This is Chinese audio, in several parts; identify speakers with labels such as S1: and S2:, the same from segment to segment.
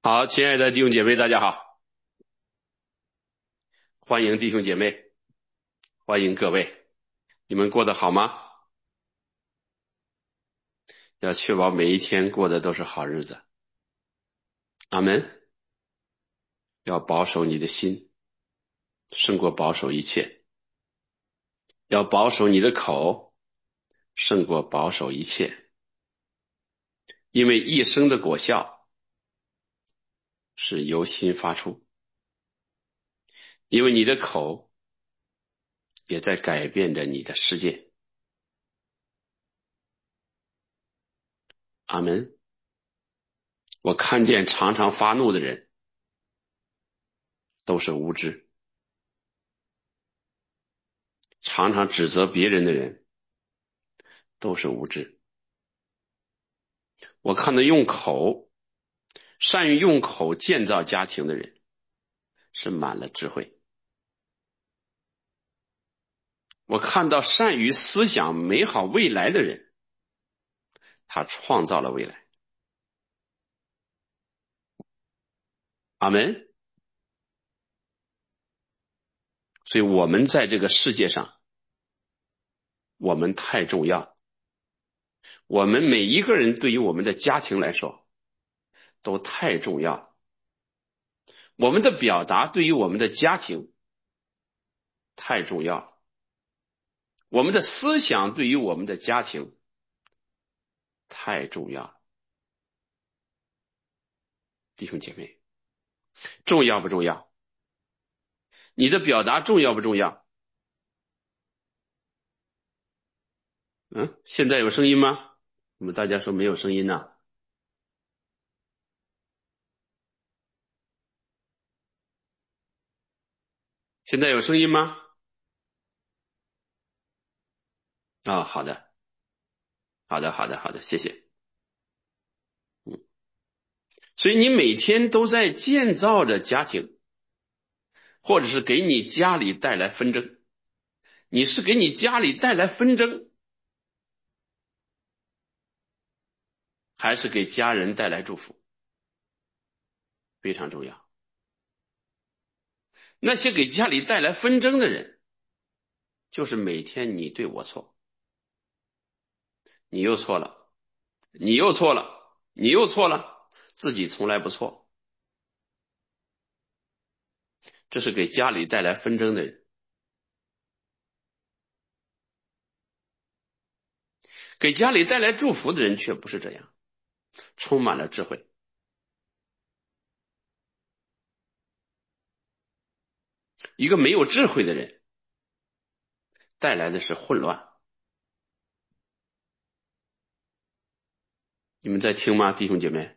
S1: 好，亲爱的弟兄姐妹，大家好，欢迎弟兄姐妹，欢迎各位，你们过得好吗？要确保每一天过的都是好日子。阿门。要保守你的心，胜过保守一切；要保守你的口，胜过保守一切。因为一生的果效是由心发出，因为你的口也在改变着你的世界。阿门。我看见常常发怒的人都是无知，常常指责别人的人都是无知。我看到善于用口建造家庭的人是满了智慧。我看到善于思想美好未来的人，他创造了未来。阿门。所以我们在这个世界上，我们太重要。我们每一个人对于我们的家庭来说都太重要。我们的表达对于我们的家庭太重要。我们的思想对于我们的家庭太重要。弟兄姐妹，重要不重要？你的表达重要不重要？现在有声音吗？我们大家说没有声音呢。现在有声音吗？好的，好的，好的，好的，谢谢。所以你每天都在建造着家庭，或者是给你家里带来纷争。你是给你家里带来纷争，还是给家人带来祝福？非常重要。那些给家里带来纷争的人，就是每天你对我错，你又错了，你又错了，你又错了，自己从来不错。这是给家里带来纷争的人。给家里带来祝福的人却不是这样，充满了智慧。一个没有智慧的人带来的是混乱。你们在听吗，弟兄姐妹？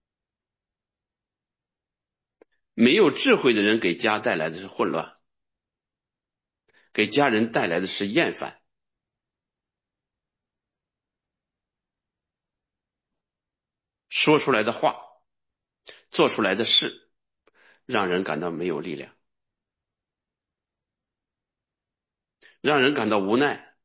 S1: 没有智慧的人给家带来的是混乱，给家人带来的是厌烦。说出来的话，做出来的事，让人感到没有力量，让人感到无奈。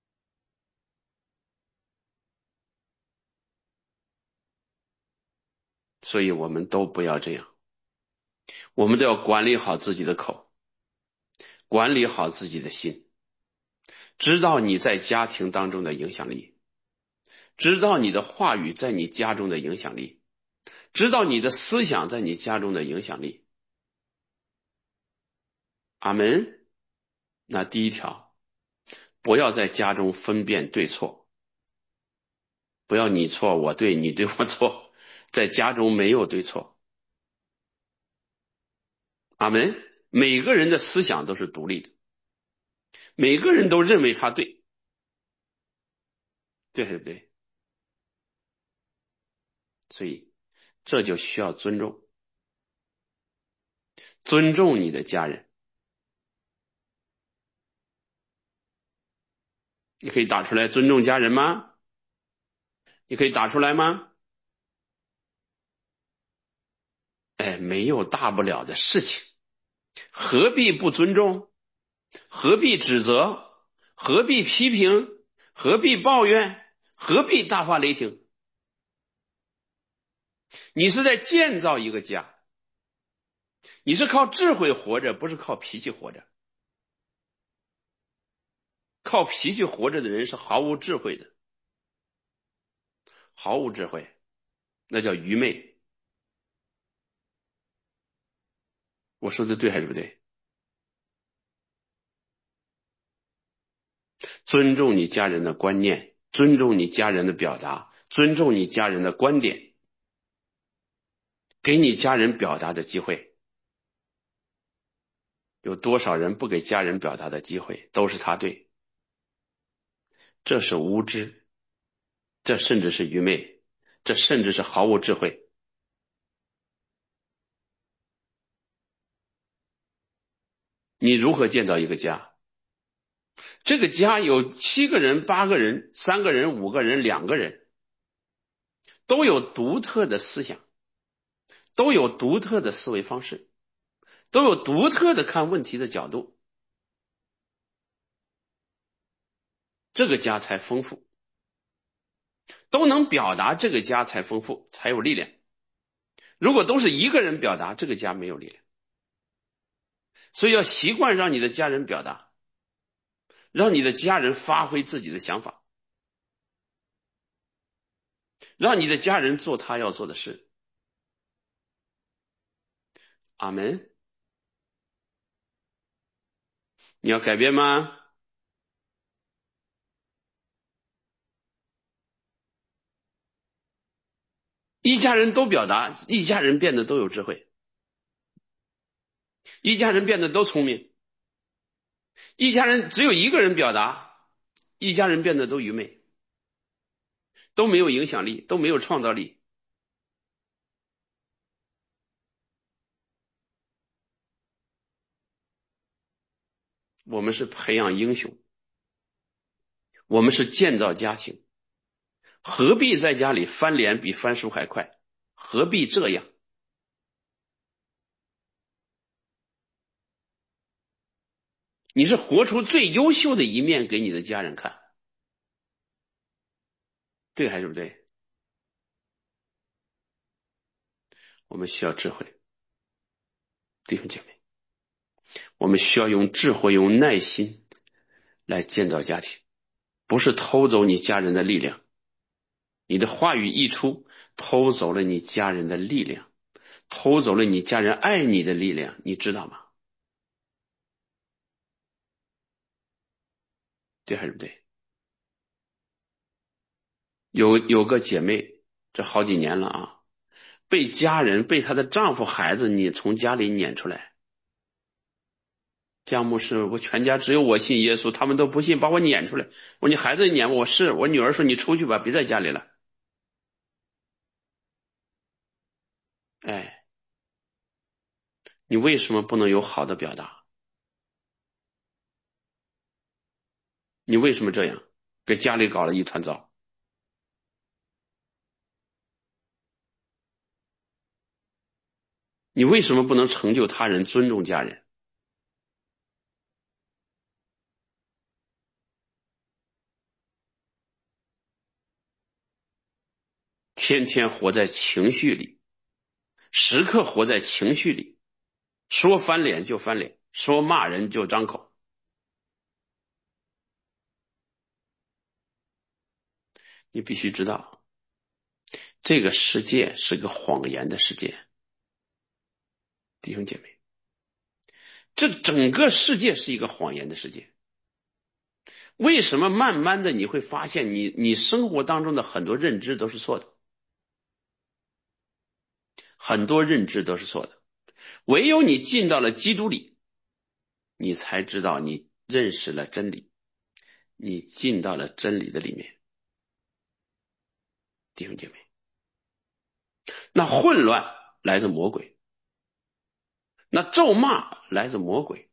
S1: 所以我们都不要这样，我们都要管理好自己的口，管理好自己的心，知道你在家庭当中的影响力，知道你的话语在你家中的影响力，知道你的思想在你家中的影响力。阿门。那第一条，不要在家中分辨对错，不要你错我对，你对我错，在家中没有对错。阿门。每个人的思想都是独立的，每个人都认为他对，对还是不对？所以这就需要尊重，尊重你的家人。你可以打出来尊重家人吗？你可以打出来吗？没有大不了的事情，何必不尊重？何必指责？何必批评？何必抱怨？何必大发雷霆？ 你是在建造一个家，你是靠智慧活着，不是靠脾气活着。靠脾气活着的人是毫无智慧的，毫无智慧，那叫愚昧。我说的对还是不对？尊重你家人的观念，尊重你家人的表达，尊重你家人的观点，给你家人表达的机会。有多少人不给家人表达的机会，都是他对。这是无知，这甚至是愚昧，这甚至是毫无智慧。你如何建造一个家？这个家有7个人、8个人、3个人、5个人、2个人，都有独特的思想，都有独特的思维方式，都有独特的看问题的角度，这个家才丰富。都能表达，这个家才丰富，才有力量。如果都是一个人表达，这个家没有力量。所以要习惯让你的家人表达，让你的家人发挥自己的想法，让你的家人做他要做的事。阿门。你要改变吗？一家人都表达，一家人变得都有智慧，一家人变得都聪明，一家人只有一个人表达，一家人变得都愚昧，都没有影响力，都没有创造力。我们是培养英雄，我们是建造家庭，何必在家里翻脸比翻书还快？何必这样？你是活出最优秀的一面给你的家人看，对还是不对？我们需要智慧，弟兄姐妹，我们需要用智慧、用耐心来建造家庭，不是偷走你家人的力量。你的话语一出，偷走了你家人的力量，偷走了你家人爱你的力量，你知道吗？对还是不对？有个姐妹，这好几年了啊，被家人、被她的丈夫、孩子你从家里撵出来。姜牧师，我全家只有我信耶稣，他们都不信，把我撵出来。我说你孩子撵我，是我女儿说你出去吧，别在家里了。哎，你为什么不能有好的表达？你为什么这样？给家里搞了一团糟。你为什么不能成就他人，尊重家人？天天活在情绪里，时刻活在情绪里，说翻脸就翻脸，说骂人就张口。你必须知道，这个世界是个谎言的世界，弟兄姐妹，这整个世界是一个谎言的世界。为什么慢慢的你会发现你生活当中的很多认知都是错的，很多认知都是错的，唯有你进到了基督里，你才知道你认识了真理，你进到了真理的里面，弟兄姐妹。那混乱来自魔鬼，那咒骂来自魔鬼，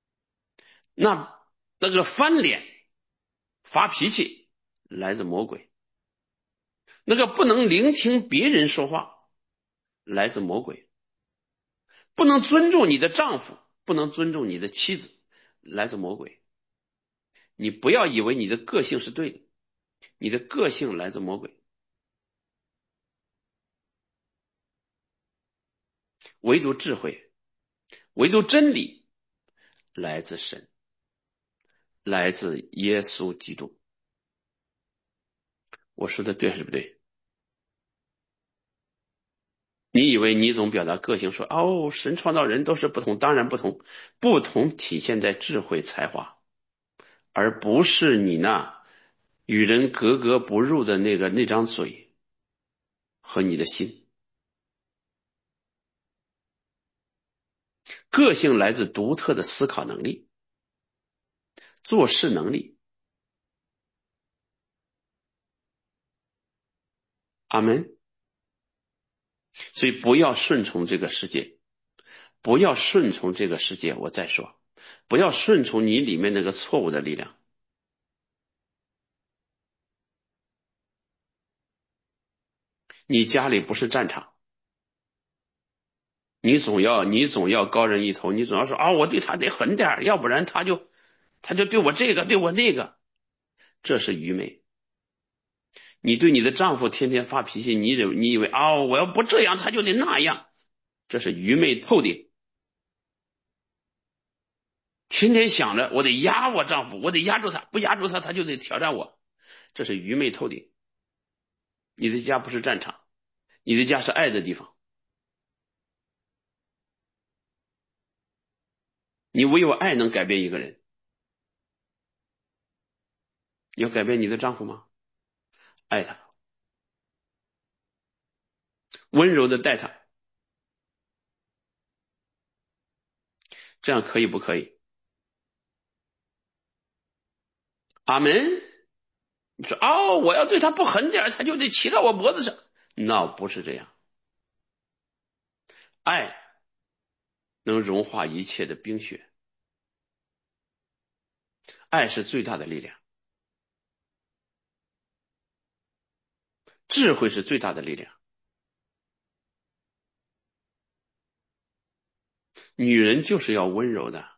S1: 那个翻脸发脾气来自魔鬼，那个不能聆听别人说话来自魔鬼，不能尊重你的丈夫，不能尊重你的妻子来自魔鬼。你不要以为你的个性是对的，你的个性来自魔鬼。 唯独智慧，唯独真理来自神，来自耶稣基督。我说的对还是不对？你以为你总表达个性说，哦，神创造人都是不同，当然不同，不同体现在智慧才华，而不是你那与人格格不入的那张嘴和你的心。个性来自独特的思考能力、做事能力。阿门。所以不要顺从这个世界，不要顺从这个世界。我再说，不要顺从你里面那个错误的力量。你家里不是战场，你总要高人一头，你总要说啊，我对他得狠点，要不然他就对我这个对我那个，这是愚昧。你对你的丈夫天天发脾气，你以为啊，我要不这样他就得那样，这是愚昧透顶。天天想着我得压我丈夫，我得压住他，不压住他他就得挑战我，这是愚昧透顶。你的家不是战场，你的家是爱的地方。你唯有爱能改变一个人。你要改变你的丈夫吗？爱他，温柔的待他，这样可以不可以？阿门。你说哦，我要对他不狠点，他就得骑到我脖子上。那不是这样。爱能融化一切的冰雪，爱是最大的力量，智慧是最大的力量。女人就是要温柔的，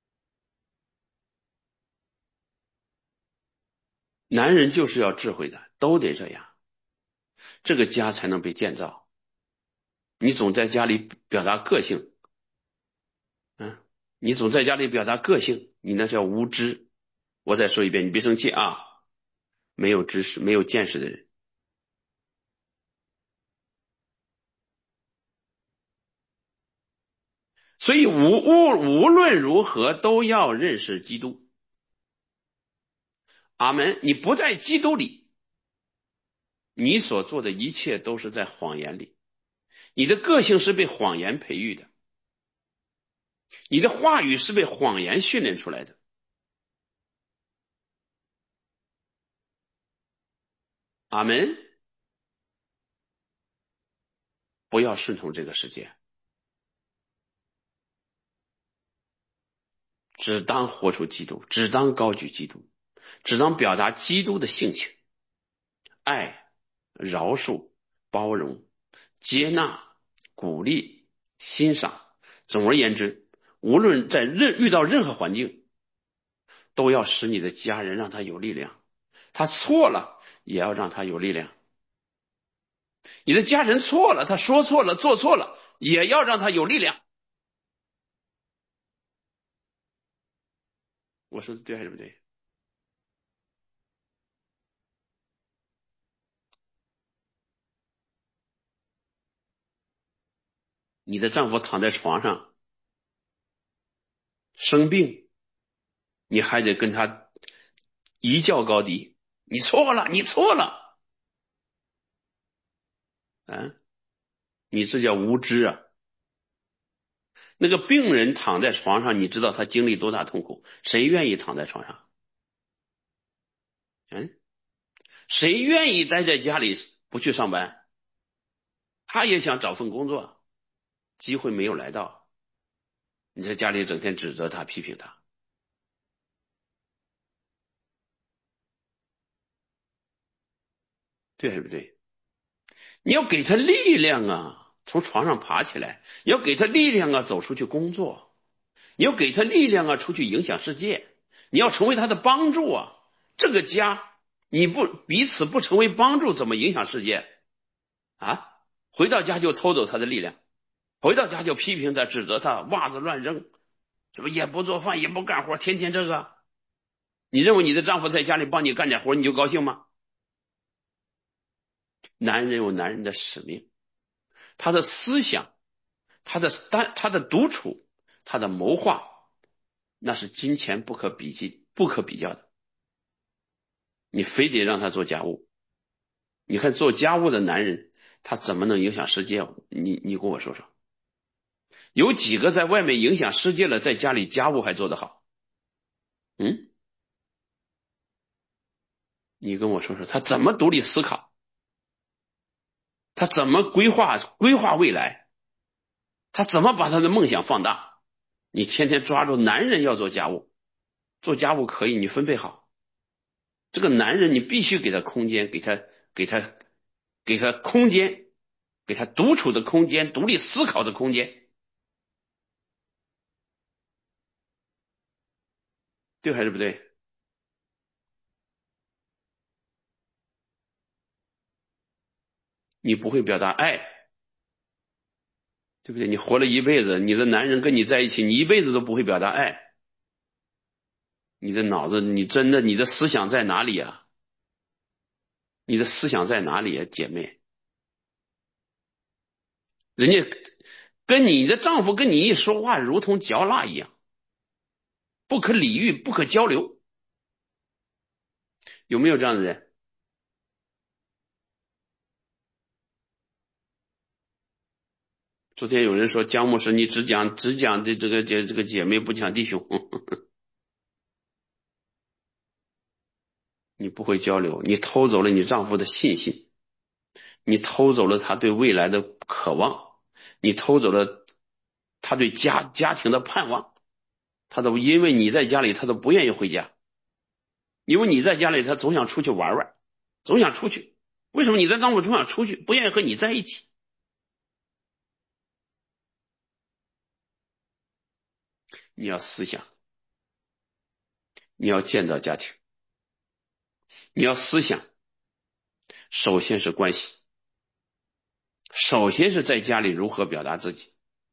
S1: 男人就是要智慧的，都得这样，这个家才能被建造。你总在家里表达个性，你总在家里表达个性，你那叫无知。我再说一遍，你别生气啊，没有知识、没有见识的人。所以无论如何都要认识基督。阿门。你不在基督里，你所做的一切都是在谎言里。你的个性是被谎言培育的，你的话语是被谎言训练出来的。阿门。不要顺从这个世界，只当活出基督，只当高举基督，只当表达基督的性情，爱、饶恕、包容、接纳、鼓励、欣赏。总而言之，无论在遇到任何环境，都要使你的家人让他有力量，他错了也要让他有力量。你的家人错了，他说错了做错了，也要让他有力量。我说的对还是不对？你的丈夫躺在床上生病，你还得跟他一较高低，你错了，你错了，啊，你这叫无知啊！那个病人躺在床上，你知道他经历多大痛苦？谁愿意躺在床上？谁愿意待在家里不去上班？他也想找份工作，机会没有来到，你在家里整天指责他、批评他，对还是不对？你要给他力量啊，从床上爬起来；你要给他力量啊，走出去工作；你要给他力量啊，出去影响世界。你要成为他的帮助啊！这个家你不彼此不成为帮助，怎么影响世界啊？回到家就偷走他的力量， 回到家就批评他、指责他，袜子乱扔，是不是也不做饭也不干活，天天这个。你认为你的丈夫在家里帮你干点活你就高兴吗？男人有男人的使命，他的思想，他的独处，他的谋划，那是金钱不可比及、不可比较的。你非得让他做家务，你看做家务的男人，他怎么能影响世界？你跟我说说，有几个在外面影响世界了，在家里家务还做得好？嗯，你跟我说说，他怎么独立思考？他怎么规划未来？他怎么把他的梦想放大？你天天抓住男人要做家务，做家务可以，你分配好。这个男人你必须给他空间，给他给他空间，给他独处的空间，独立思考的空间，对还是不对？你不会表达爱，对不对？你活了一辈子，你的男人跟你在一起，你一辈子都不会表达爱，你的脑子，你真的你的思想在哪里啊？你的思想在哪里啊，姐妹？人家跟你的丈夫跟你一说话，如同嚼蜡一样，不可理喻，不可交流，有没有这样的人？昨天有人说姜牧师，你只讲这个姐妹，不讲弟兄，你不会交流，你偷走了你丈夫的信心，你偷走了他对未来的渴望，你偷走了他对家庭的盼望，他都因为你在家里，他都不愿意回家，因为你在家里，他总想出去玩玩，总想出去。为什么你的丈夫总想出去，不愿意和你在一起？你要思想，你要建造家庭，你要思想，首先是关系，首先是在家里如何表达自己。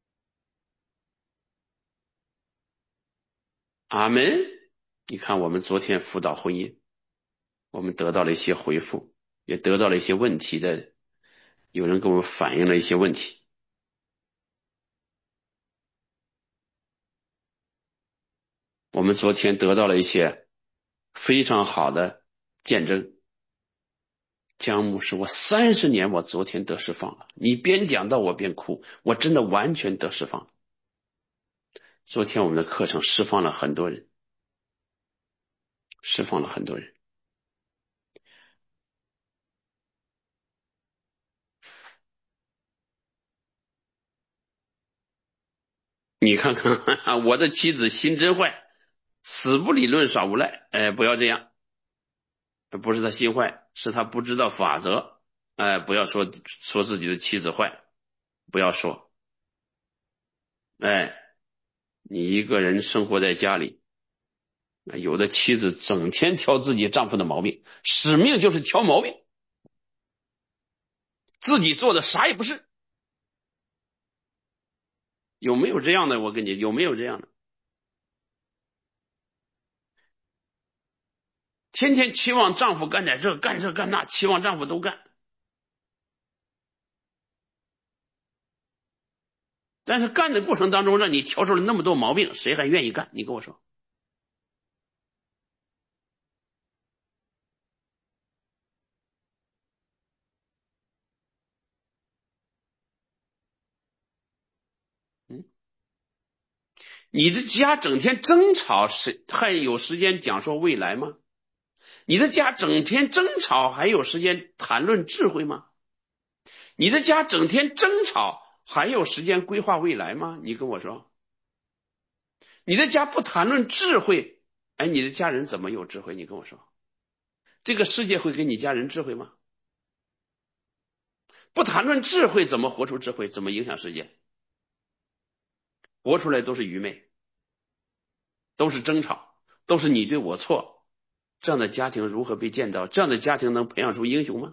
S1: 阿门。你看，我们昨天辅导婚姻，我们得到了一些回复，也得到了一些问题的，有人给我们反映了一些问题。我们昨天得到了一些非常好的见证。姜牧师，我30年，我昨天得释放了。你边讲到我边哭，我真的完全得释放了。昨天我们的课程释放了很多人，释放了很多人。你看看，我的妻子心真坏，死不理论耍无赖。哎，不要这样，不是他心坏，是他不知道法则。哎，不要说自己的妻子坏，不要说。哎，你一个人生活在家里，有的妻子整天挑自己丈夫的毛病，使命就是挑毛病，自己做的啥也不是。有没有这样的？我跟你有没有这样的？天天期望丈夫干点这干这干那，期望丈夫都干，但是干的过程当中让你挑出了那么多毛病，谁还愿意干？你跟我说。嗯，你的家整天争吵，谁还有时间讲说未来吗？你的家整天争吵，还有时间谈论智慧吗？你的家整天争吵，还有时间规划未来吗？你跟我说。你的家不谈论智慧，哎，你的家人怎么有智慧？你跟我说。这个世界会给你家人智慧吗？不谈论智慧，怎么活出智慧？怎么影响世界？活出来都是愚昧，都是争吵，都是你对我错。这样的家庭如何被建造？这样的家庭能培养出英雄吗？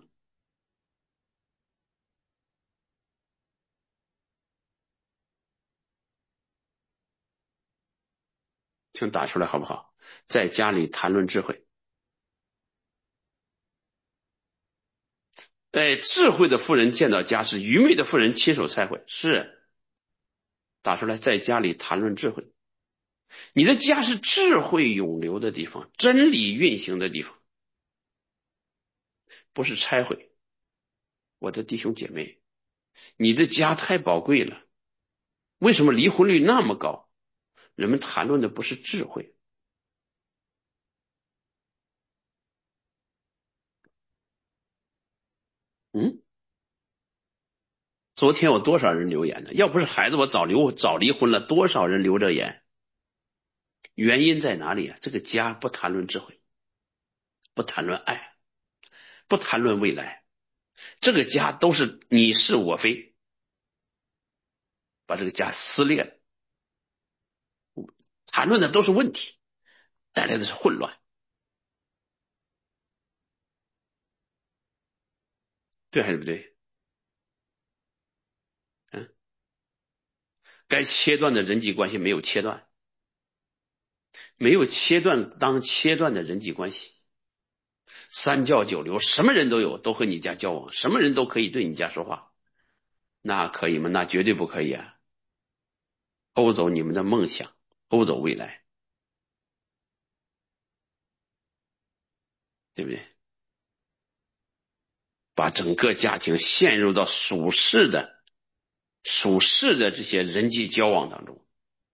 S1: 请打出来好不好？在家里谈论智慧。智慧的妇人见到家事，愚昧的妇人亲手拆毁。是，打出来，在家里谈论智慧。你的家是智慧永流的地方，真理运行的地方，不是拆毁。我的弟兄姐妹，你的家太宝贵了。为什么离婚率那么高？人们谈论的不是智慧。嗯，昨天有多少人留言呢？要不是孩子，我早离婚了。多少人留着言？原因在哪里啊？这个家不谈论智慧，不谈论爱，不谈论未来，这个家都是你是我非，把这个家撕裂了。谈论的都是问题，带来的是混乱。对还是不对？嗯，该切断的人际关系没有切断，没有切断当切断的人际关系。三教九流，什么人都有，都和你家交往，什么人都可以对你家说话，那可以吗？那绝对不可以啊！偷走你们的梦想，偷走未来，对不对？把整个家庭陷入到属世的这些人际交往当中。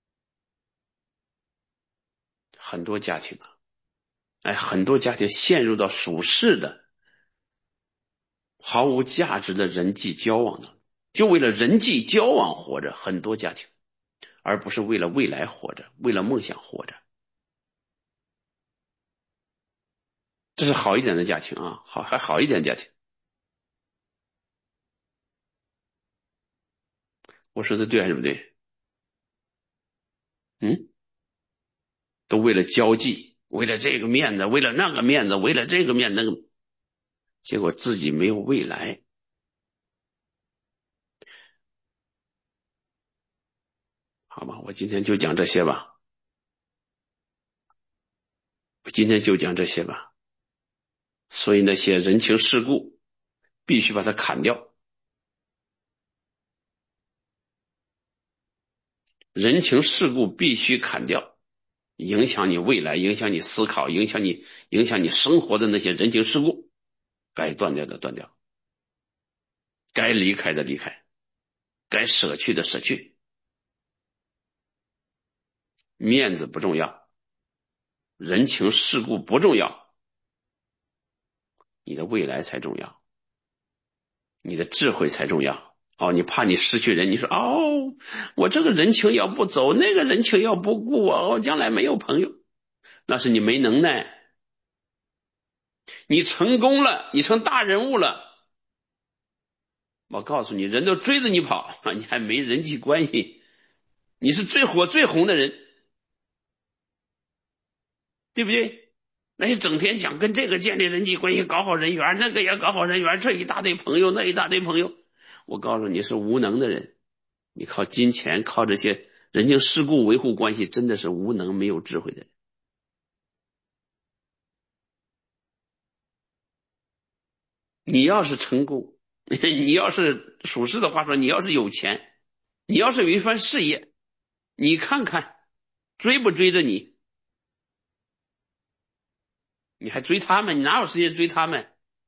S1: 很多家庭很多家庭陷入到属世的毫无价值的人际交往当中，就为了人际交往活着。很多家庭，而不是为了未来活着，为了梦想活着。这是好一点的家庭啊，还好一点的家庭。我说的对还是不对？嗯，都为了交际，为了这个面子，为了那个面子，为了这个面子那个，结果自己没有未来。好吧，我今天就讲这些吧。我今天就讲这些吧。所以那些人情世故必须把它砍掉。人情世故必须砍掉，影响你未来，影响你思考，影响你生活的那些人情世故，该断掉的断掉，该离开的离开，该舍去的舍去。面子不重要，人情世故不重要，你的未来才重要，你的智慧才重要。你怕你失去人，你说我这个人情要不走，那个人情要不顾我将来没有朋友，那是你没能耐。你成功了，你成大人物了，我告诉你，人都追着你跑，你还没人际关系，你是最火最红的人，对不对？那些整天想跟这个建立人际关系，搞好人缘，那个也搞好人缘，这一大堆朋友，那一大堆朋友，我告诉你是无能的人。你靠金钱，靠这些人情世故维护关系，真的是无能没有智慧的人。你要是成功，你要是属实的话说，你要是有钱，你要是有一番事业，你看看追不追着你？你还追他们？你哪有时间追他们？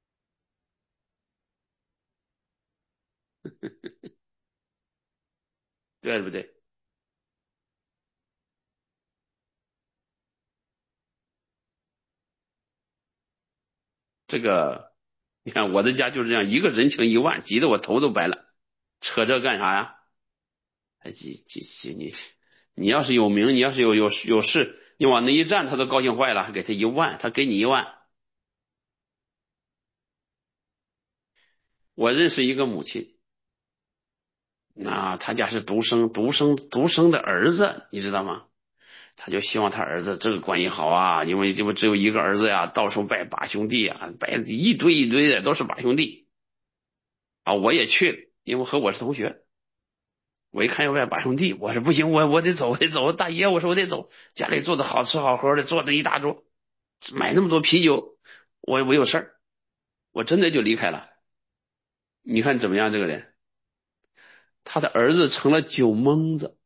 S1: 对不对？这个，你看我的家就是这样，一个人情1万，急得我头都白了。扯这干啥呀？急你要是有名，你要是有事，你往那一站，他都高兴坏了，还给他1万，他给你1万。我认识一个母亲，那他家是独生的儿子，你知道吗？他就希望他儿子这个关系好啊，因为只有一个儿子呀，到处拜把兄弟啊，拜一堆一堆的都是把兄弟啊。我也去了，因为和我是同学， 我一看要外把兄弟，我说不行，我得走，我得走。大爷，我说我得走，家里做的好吃好喝的，做的一大桌，买那么多啤酒，我有事儿，我真的就离开了。你看怎么样？这个人，他的儿子成了酒蒙子。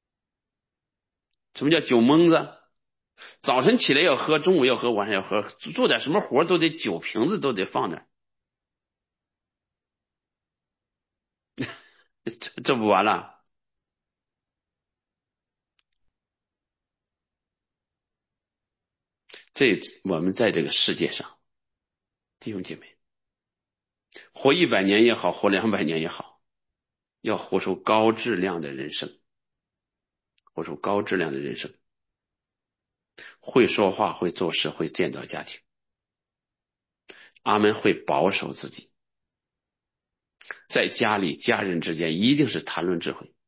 S1: 什么叫酒蒙子？早晨起来要喝，中午要喝，晚上要喝，做点什么活都得酒瓶子都得放那儿，这不完了？我们在这个世界上，弟兄姐妹，活100年也好，活200年也好，要活出高质量的人生，活出高质量的人生，会说话，会做事，会建造家庭。阿门。会保守自己，在家里家人之间一定是谈论智慧，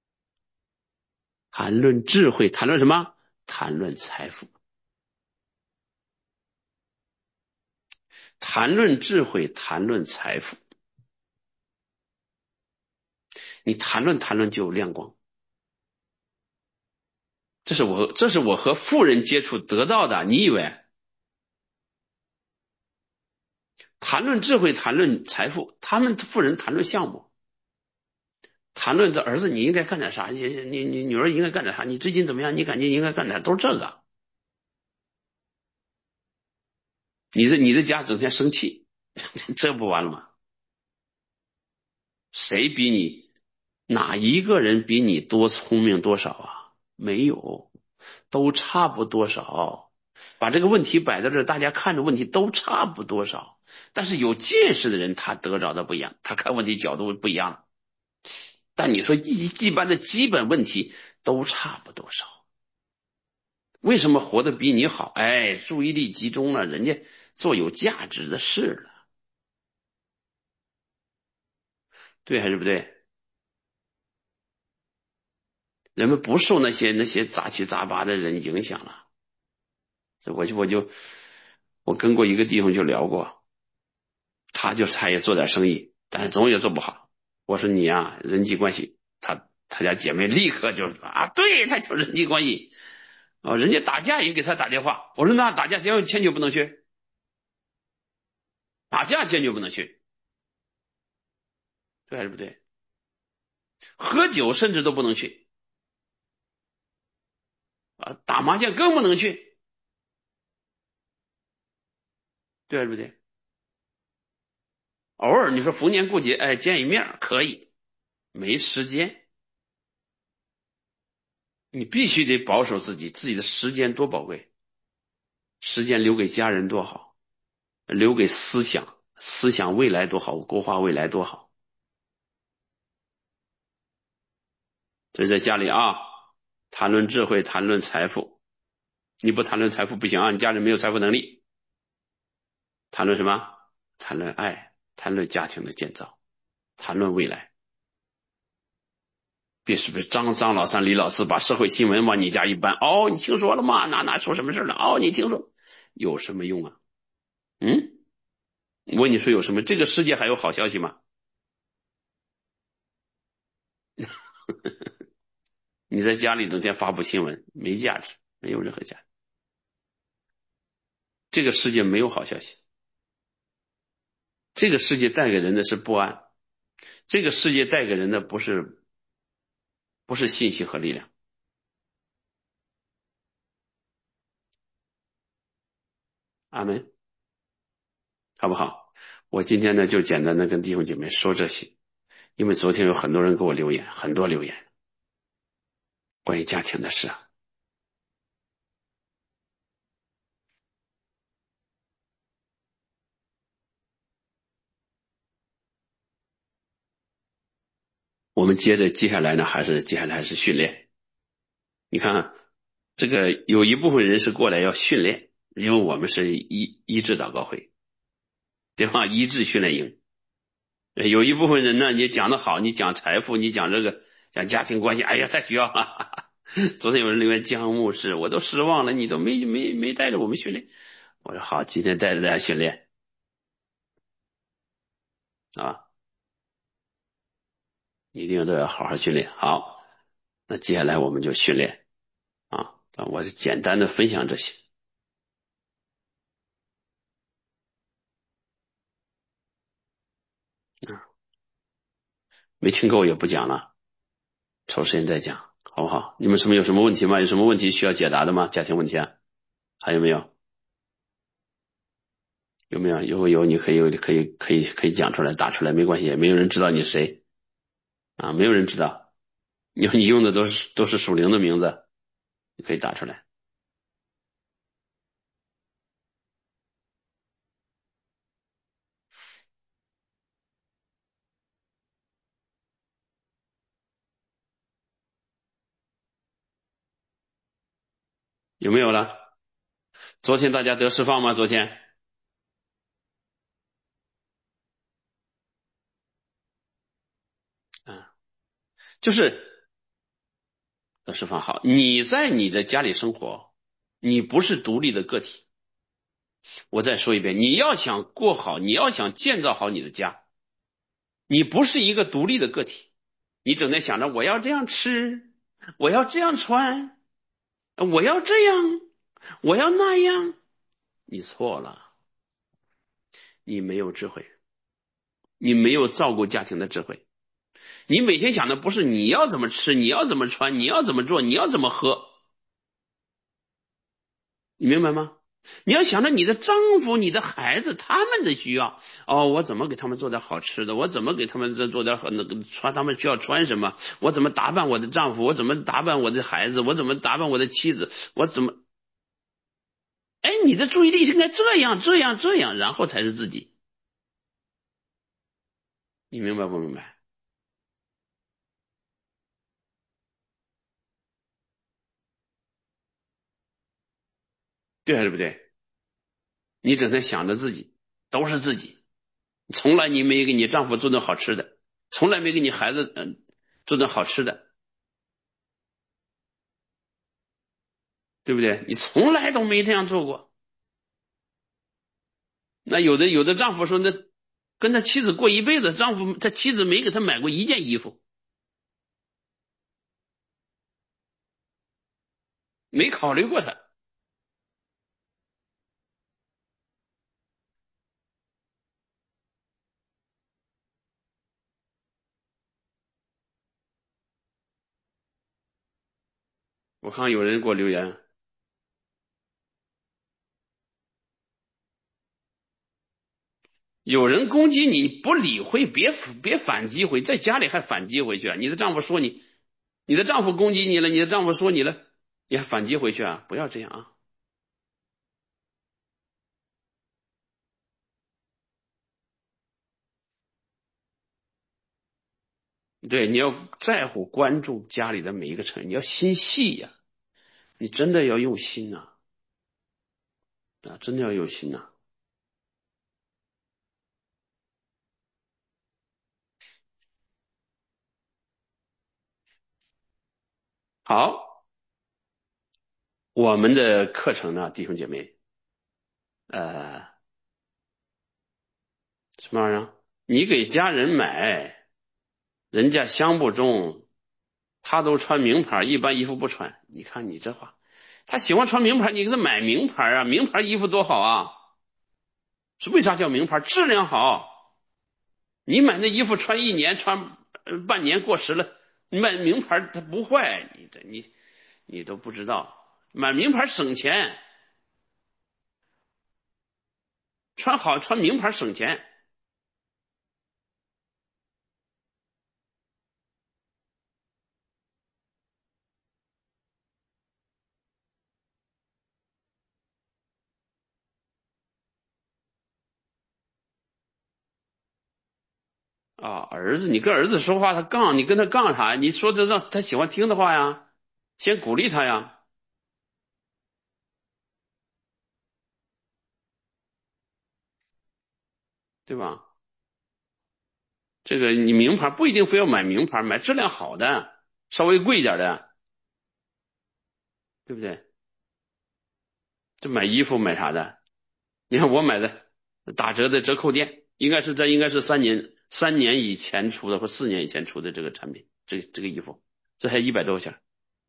S1: 谈论智慧，谈论什么？谈论财富，谈论智慧，谈论财富。你谈论谈论就有亮光。这是我和富人接触得到的。你以为谈论智慧，谈论财富，他们富人谈论项目，谈论这儿子你应该干点啥，你女儿应该干点啥，你最近怎么样？你感觉应该干点，都是这个。你的家整天生气，这不完了吗？谁比你哪一个人比你多聪明多少啊？没有，都差不多少。把这个问题摆在这儿，大家看着问题都差不多少。但是有见识的人，他得着的不一样，他看问题角度不一样了。但你说一般的基本问题都差不多少。为什么活得比你好？哎，注意力集中了，人家做有价值的事了，对还是不对？人们不受那些杂七杂八的人影响了。我跟过一个弟兄就聊过，他也做点生意，但是总也做不好。我说你呀，人际关系，他家姐妹立刻就说啊，对，他就是人际关系。人家打架也给他打电话。我说那打架坚决不能去，打架坚决不能去，对还是不对？喝酒甚至都不能去啊，打麻将更不能去，对还是不对？偶尔你说逢年过节，哎，见一面可以，没时间。你必须得保守自己的时间多宝贵，时间留给家人多好，留给思想未来多好，规划未来多好。所以在家里啊，谈论智慧，谈论财富，你不谈论财富不行啊，你家里没有财富能力。谈论什么？谈论爱，谈论家庭的建造，谈论未来。别是不是张老三李老四把社会新闻往你家一搬，哦，你听说了吗？哪出什么事了？哦，你听说有什么用啊？嗯，我问你说有什么？这个世界还有好消息吗？你在家里整天发布新闻，没价值，没有任何价值。这个世界没有好消息，这个世界带给人的是不安，这个世界带给人的不是信息和力量。阿门，好不好？我今天呢就简单的跟弟兄姐妹说这些，因为昨天有很多人给我留言，很多留言关于家庭的事啊。我们接下来呢，接下来还是训练。你看，这个有一部分人是过来要训练，因为我们是医治祷告会，对吧？医治训练营。有一部分人呢，你讲的好，你讲财富，你讲这个讲家庭关系，哎呀，太需要了。昨天有人留言江牧师，我都失望了，你都没带着我们训练。我说好，今天带着大家训练啊。 一定都要好好训练。好，那接下来我们就训练啊，我是简单的分享这些。没听够也不讲了，抽时间再讲，好不好？你们有什么问题吗？有什么问题需要解答的吗？家庭问题啊，还有没有？有没有？如果有，你可以讲出来，打出来，没关系，没有人知道你谁啊，没有人知道。你用的都是属灵的名字，你可以打出来。有没有了？昨天大家得释放吗？昨天，嗯，就是得释放好。你在你的家里生活，你不是独立的个体。我再说一遍，你要想过好，你要想建造好你的家，你不是一个独立的个体。你整天想着我要这样吃，我要这样穿，我要这样，我要那样，你错了，你没有智慧，你没有照顾家庭的智慧。你每天想的不是你要怎么吃，你要怎么穿，你要怎么做，你要怎么喝，你明白吗？你要想着你的丈夫、你的孩子他们的需要哦，我怎么给他们做点好吃的？我怎么给他们做点那个穿？他们需要穿什么？我怎么打扮我的丈夫？我怎么打扮我的孩子？我怎么打扮我的妻子？我怎么？哎，你的注意力应该这样、这样、这样，然后才是自己。你明白不明白？对还是不对？你整天想着自己，都是自己，从来你没给你丈夫做顿好吃的，从来没给你孩子做顿好吃的，对不对？你从来都没这样做过。那有的丈夫说，那跟他妻子过一辈子，他妻子没给他买过一件衣服，没考虑过他。我看有人给我留言，有人攻击你不理会，别反击回，在家里还反击回去啊？你的丈夫说你，你的丈夫攻击你了，你的丈夫说你了，你还反击回去啊？不要这样啊！对，你要在乎关注家里的每一个成员，你要心细呀、你真的要用心呐、真的要用心呐、好，我们的课程呢，弟兄姐妹，呃，什么玩意儿？你给家人买，人家相不中，他都穿名牌，一般衣服不穿。你看你这话，他喜欢穿名牌，你给他买名牌啊，名牌衣服多好啊！是为啥叫名牌？质量好。你买那衣服穿一年，穿半年过时了，你买名牌它不坏，你都不知道，买名牌省钱，穿好穿名牌省钱啊！儿子，你跟儿子说话，他杠，你跟他杠啥？你说的让他喜欢听的话呀，先鼓励他呀，对吧？这个你名牌不一定非要买名牌，买质量好的，稍微贵一点的，对不对？这买衣服买啥的？你看我买的打折的折扣店，应该是3年 3年以前出的或4年以前出的这个产品，这个衣服，这才100多块钱。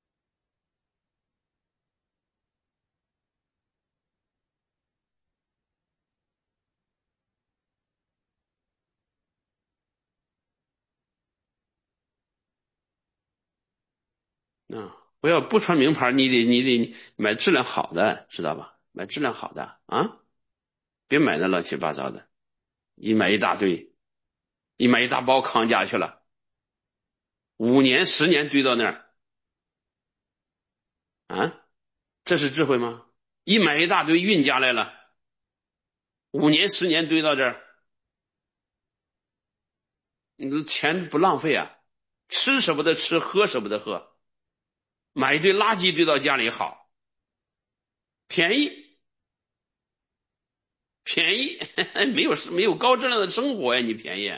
S1: 不要不穿名牌，你得买质量好的，知道吧？买质量好的啊，别买那乱七八糟的，一买一大堆，一买一大包扛家去了，5年10年堆到那儿啊，这是智慧吗？一买一大堆运家来了，5年10年堆到这儿，你的钱不浪费啊？吃舍不得吃，喝舍不得喝，买一堆垃圾堆到家里好，便宜便宜，没有高质量的生活呀，你便宜。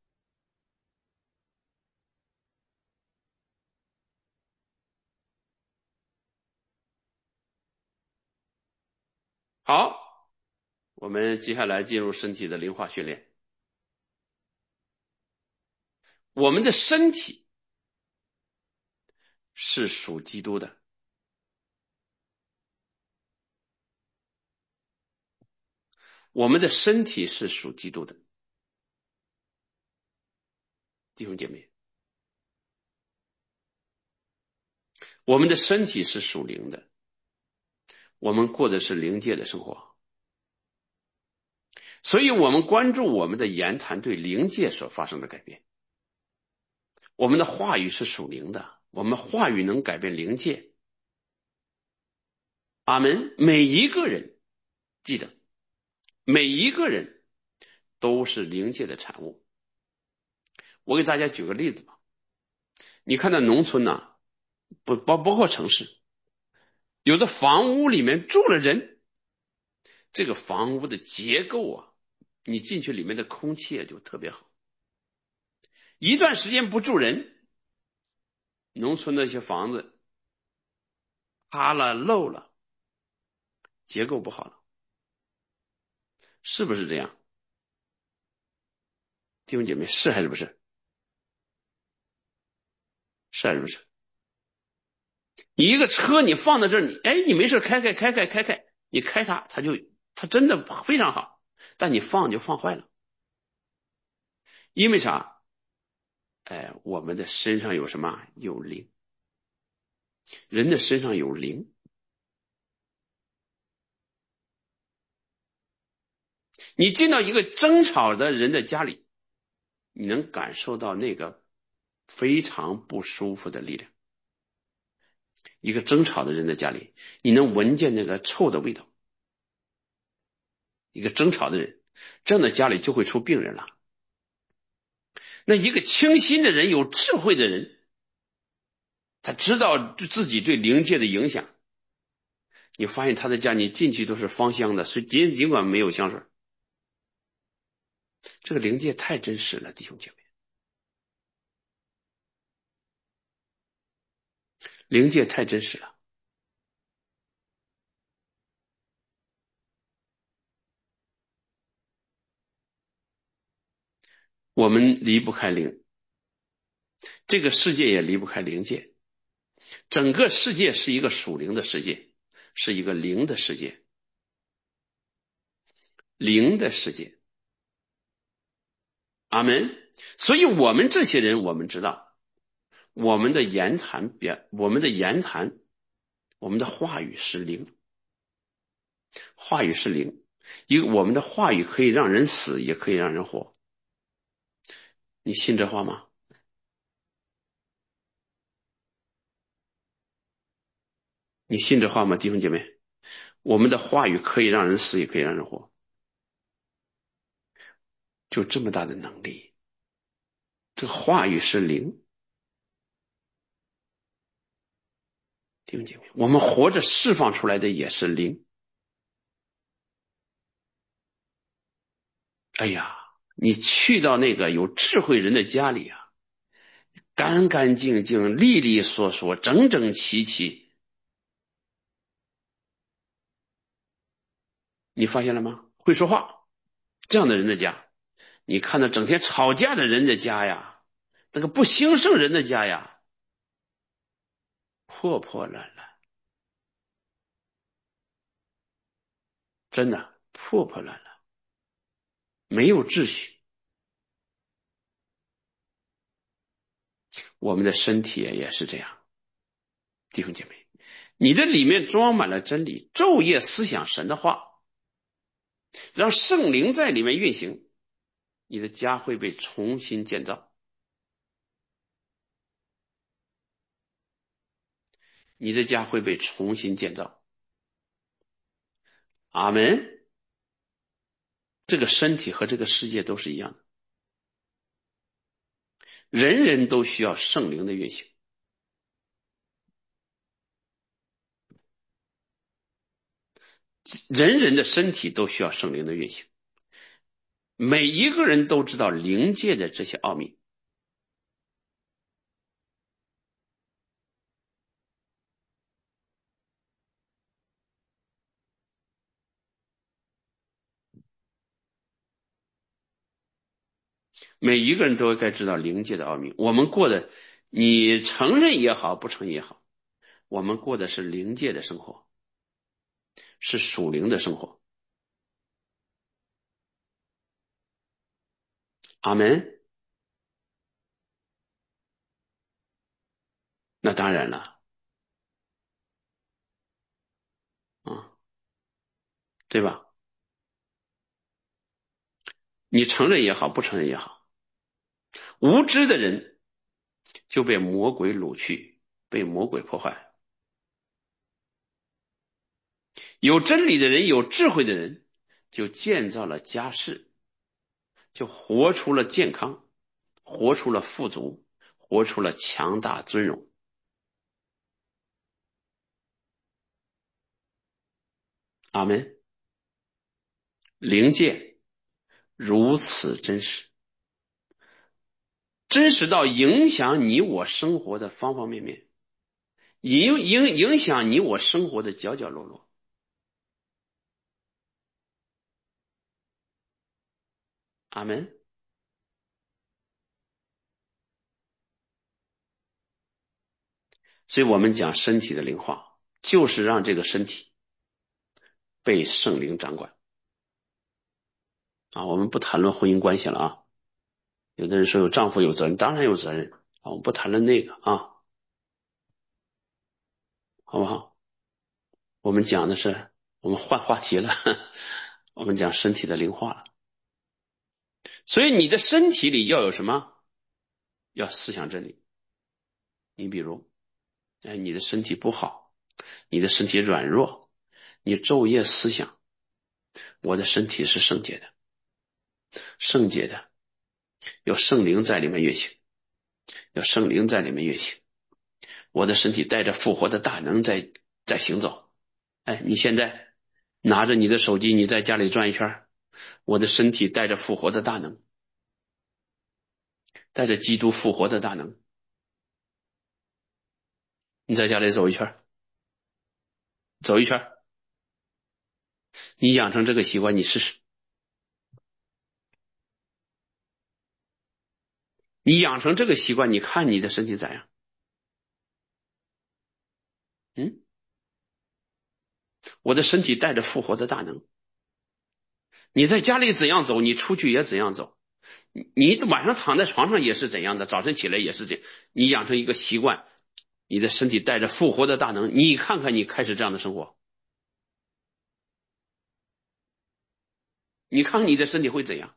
S1: 好，我们接下来进入身体的灵化训练。我们的身体是属基督的，我们的身体是属基督的，弟兄姐妹，我们的身体是属灵的，我们过的是灵界的生活，所以我们关注我们的言谈对灵界所发生的改变。我们的话语是属灵的，我们话语能改变灵界。阿门。每一个人记得，每一个人都是灵界的产物。我给大家举个例子吧，你看到农村呐、包括城市，有的房屋里面住了人，这个房屋的结构啊，你进去里面的空气也就特别好。一段时间不住人，农村那些房子塌了漏了，结构不好了，是不是这样？弟兄姐妹，是还是不是？是还是不是？你一个车你放在这儿，你没事开，你开它真的非常好，但你放就放坏了，因为啥？我们的身上有什么？有灵，人的身上有灵。你进到一个争吵的人的家里，你能感受到那个非常不舒服的力量。一个争吵的人的家里，你能闻见那个臭的味道。一个争吵的人，这样的家里就会出病人了。那一个清心的人，有智慧的人，他知道自己对灵界的影响。你发现他的家，你进去都是芳香的，尽管没有香水。这个灵界太真实了，弟兄姐妹，灵界太真实了。我们离不开灵，这个世界也离不开灵界。整个世界是一个属灵的世界，是一个灵的世界，灵的世界。阿门。所以我们这些人，我们知道，我们的言谈我们的言谈，我们的话语是灵，话语是灵。我们的话语可以让人死，也可以让人活。你信这话吗？你信这话吗，弟兄姐妹？我们的话语可以让人死，也可以让人活，就这么大的能力。这个话语是灵，弟兄姐妹，我们活着释放出来的也是灵。哎呀，你去到那个有智慧人的家里啊，干干净净、利利索索、整整齐齐，你发现了吗？会说话，这样的人的家， 你看到整天吵架的人的家呀，那个不兴盛人的家呀，破破烂烂，真的破破烂烂，没有秩序。我们的身体也是这样，弟兄姐妹，你的里面装满了真理，昼夜思想神的话，让圣灵在里面运行，你的家会被重新建造，你的家会被重新建造。阿门。这个身体和这个世界都是一样的，人人都需要圣灵的运行，人人的身体都需要圣灵的运行。每一个人都知道灵界的这些奥秘，每一个人都该知道灵界的奥秘。我们过的，你承认也好，不承认也好，我们过的是灵界的生活，是属灵的生活。阿门。那当然了，啊，对吧？你承认也好，不承认也好，无知的人就被魔鬼掳去，被魔鬼破坏。有真理的人，有智慧的人，就建造了家室，就活出了健康，活出了富足，活出了强大尊荣。阿门。灵界如此真实，真实到影响你我生活的方方面面，影响你我生活的角角落落。阿门。所以我们讲身体的灵化，就是让这个身体被圣灵掌管啊。我们不谈论婚姻关系了啊。有的人说有丈夫有责任，当然有责任啊。我们不谈论那个啊，好不好？我们讲的是，我们换话题了，我们讲身体的灵化了。所以你的身体里要有什么？要思想真理。你比如，哎，你的身体不好，你的身体软弱，你昼夜思想，我的身体是圣洁的，圣洁的，有圣灵在里面运行，有圣灵在里面运行，我的身体带着复活的大能在行走。哎，你现在拿着你的手机，你在家里转一圈，我的身体带着复活的大能，带着基督复活的大能。你在家里走一圈，走一圈，你养成这个习惯，你试试。你养成这个习惯，你看你的身体咋样？嗯，我的身体带着复活的大能。你在家里怎样走，你出去也怎样走。你晚上躺在床上也是怎样的，早晨起来也是这样。你养成一个习惯，你的身体带着复活的大能，你看看你开始这样的生活，你看你的身体会怎样？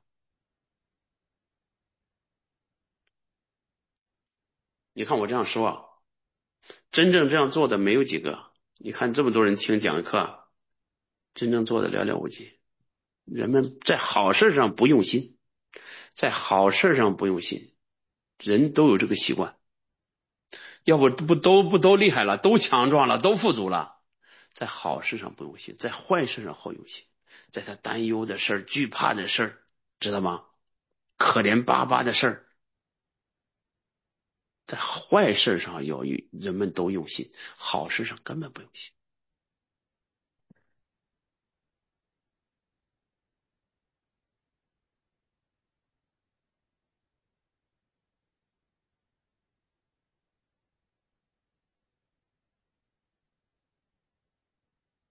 S1: 你看我这样说啊，真正这样做的没有几个。你看这么多人听讲课，真正做的寥寥无几。人们在好事上不用心，在好事上不用心，人都有这个习惯。要不都厉害了，都强壮了，都富足了，在好事上不用心，在坏事上好用心，在他担忧的事儿、惧怕的事儿，知道吗？可怜巴巴的事儿，在坏事上人们都用心，好事上根本不用心。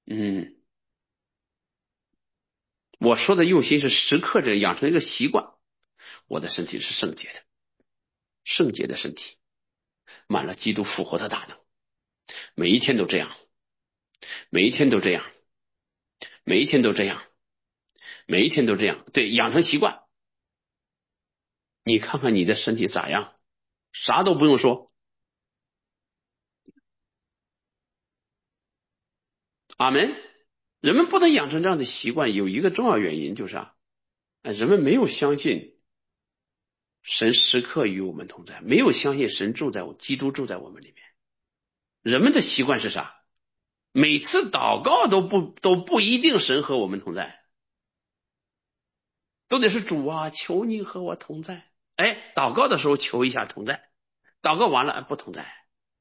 S1: 嗯，我说的用心是时刻这养成一个习惯，我的身体是圣洁的，圣洁的身体满了基督复活的大能，每一天都这样，每一天都这样，每一天都这样，每一天都这样，对，养成习惯。你看看你的身体咋样，啥都不用说。阿门。人们不能养成这样的习惯，有一个重要原因就是人们没有相信神时刻与我们同在，没有相信神基督住在我们里面。人们的习惯是啥？每次祷告都不一定神和我们同在，都得是主啊，求你和我同在。哎，祷告的时候求一下同在，祷告完了不同在，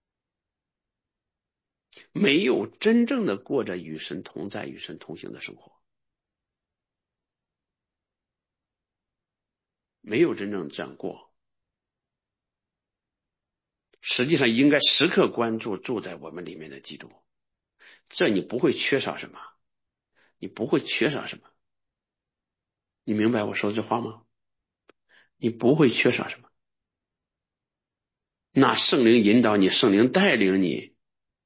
S1: 没有真正的过着与神同在、与神同行的生活，没有真正这样过。实际上应该时刻关注住在我们里面的基督，这你不会缺少什么，你不会缺少什么。你明白我说这话吗？你不会缺少什么。那圣灵引导你，圣灵带领你，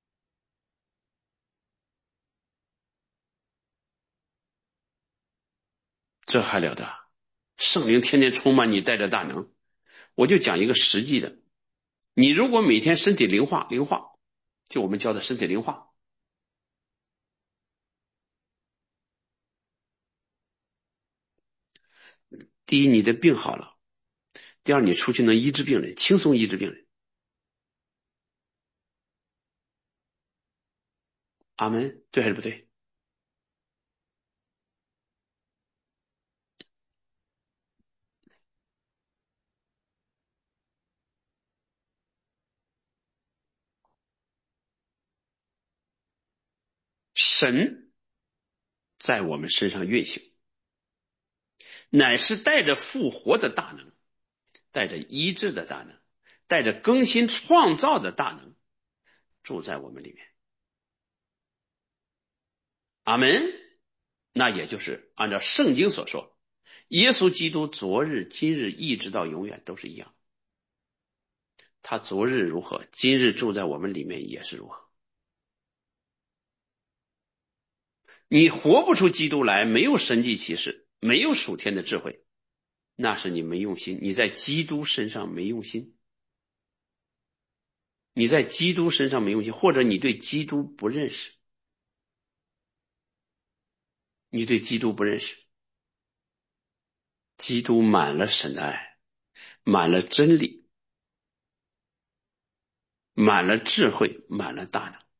S1: 这还了得？圣灵天天充满你，带着大能。我就讲一个实际的，你如果每天身体灵化，就我们教的身体灵化，第一，你的病好了；第二，你出去能医治病人，轻松医治病人。阿门，对还是不对？神在我们身上运行，乃是带着复活的大能，带着医治的大能，带着更新创造的大能住在我们里面。阿门。那也就是按照圣经所说，耶稣基督昨日、今日一直到永远都是一样。他昨日如何，今日住在我们里面也是如何。你活不出基督来，没有神迹奇事，没有属天的智慧，那是你没用心，你在基督身上没用心，你在基督身上没用心，或者你对基督不认识，你对基督不认识。基督满了神的爱，满了真理，满了智慧，满了大能。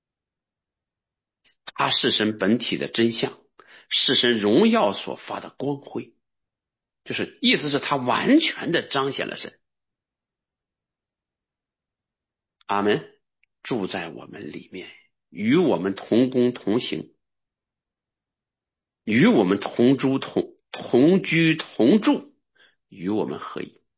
S1: 他是神本体的真相，是神荣耀所发的光辉，就是意思是他完全的彰显了神。阿门。住在我们里面，与我们同工同行，与我们同居同住，与我们合一。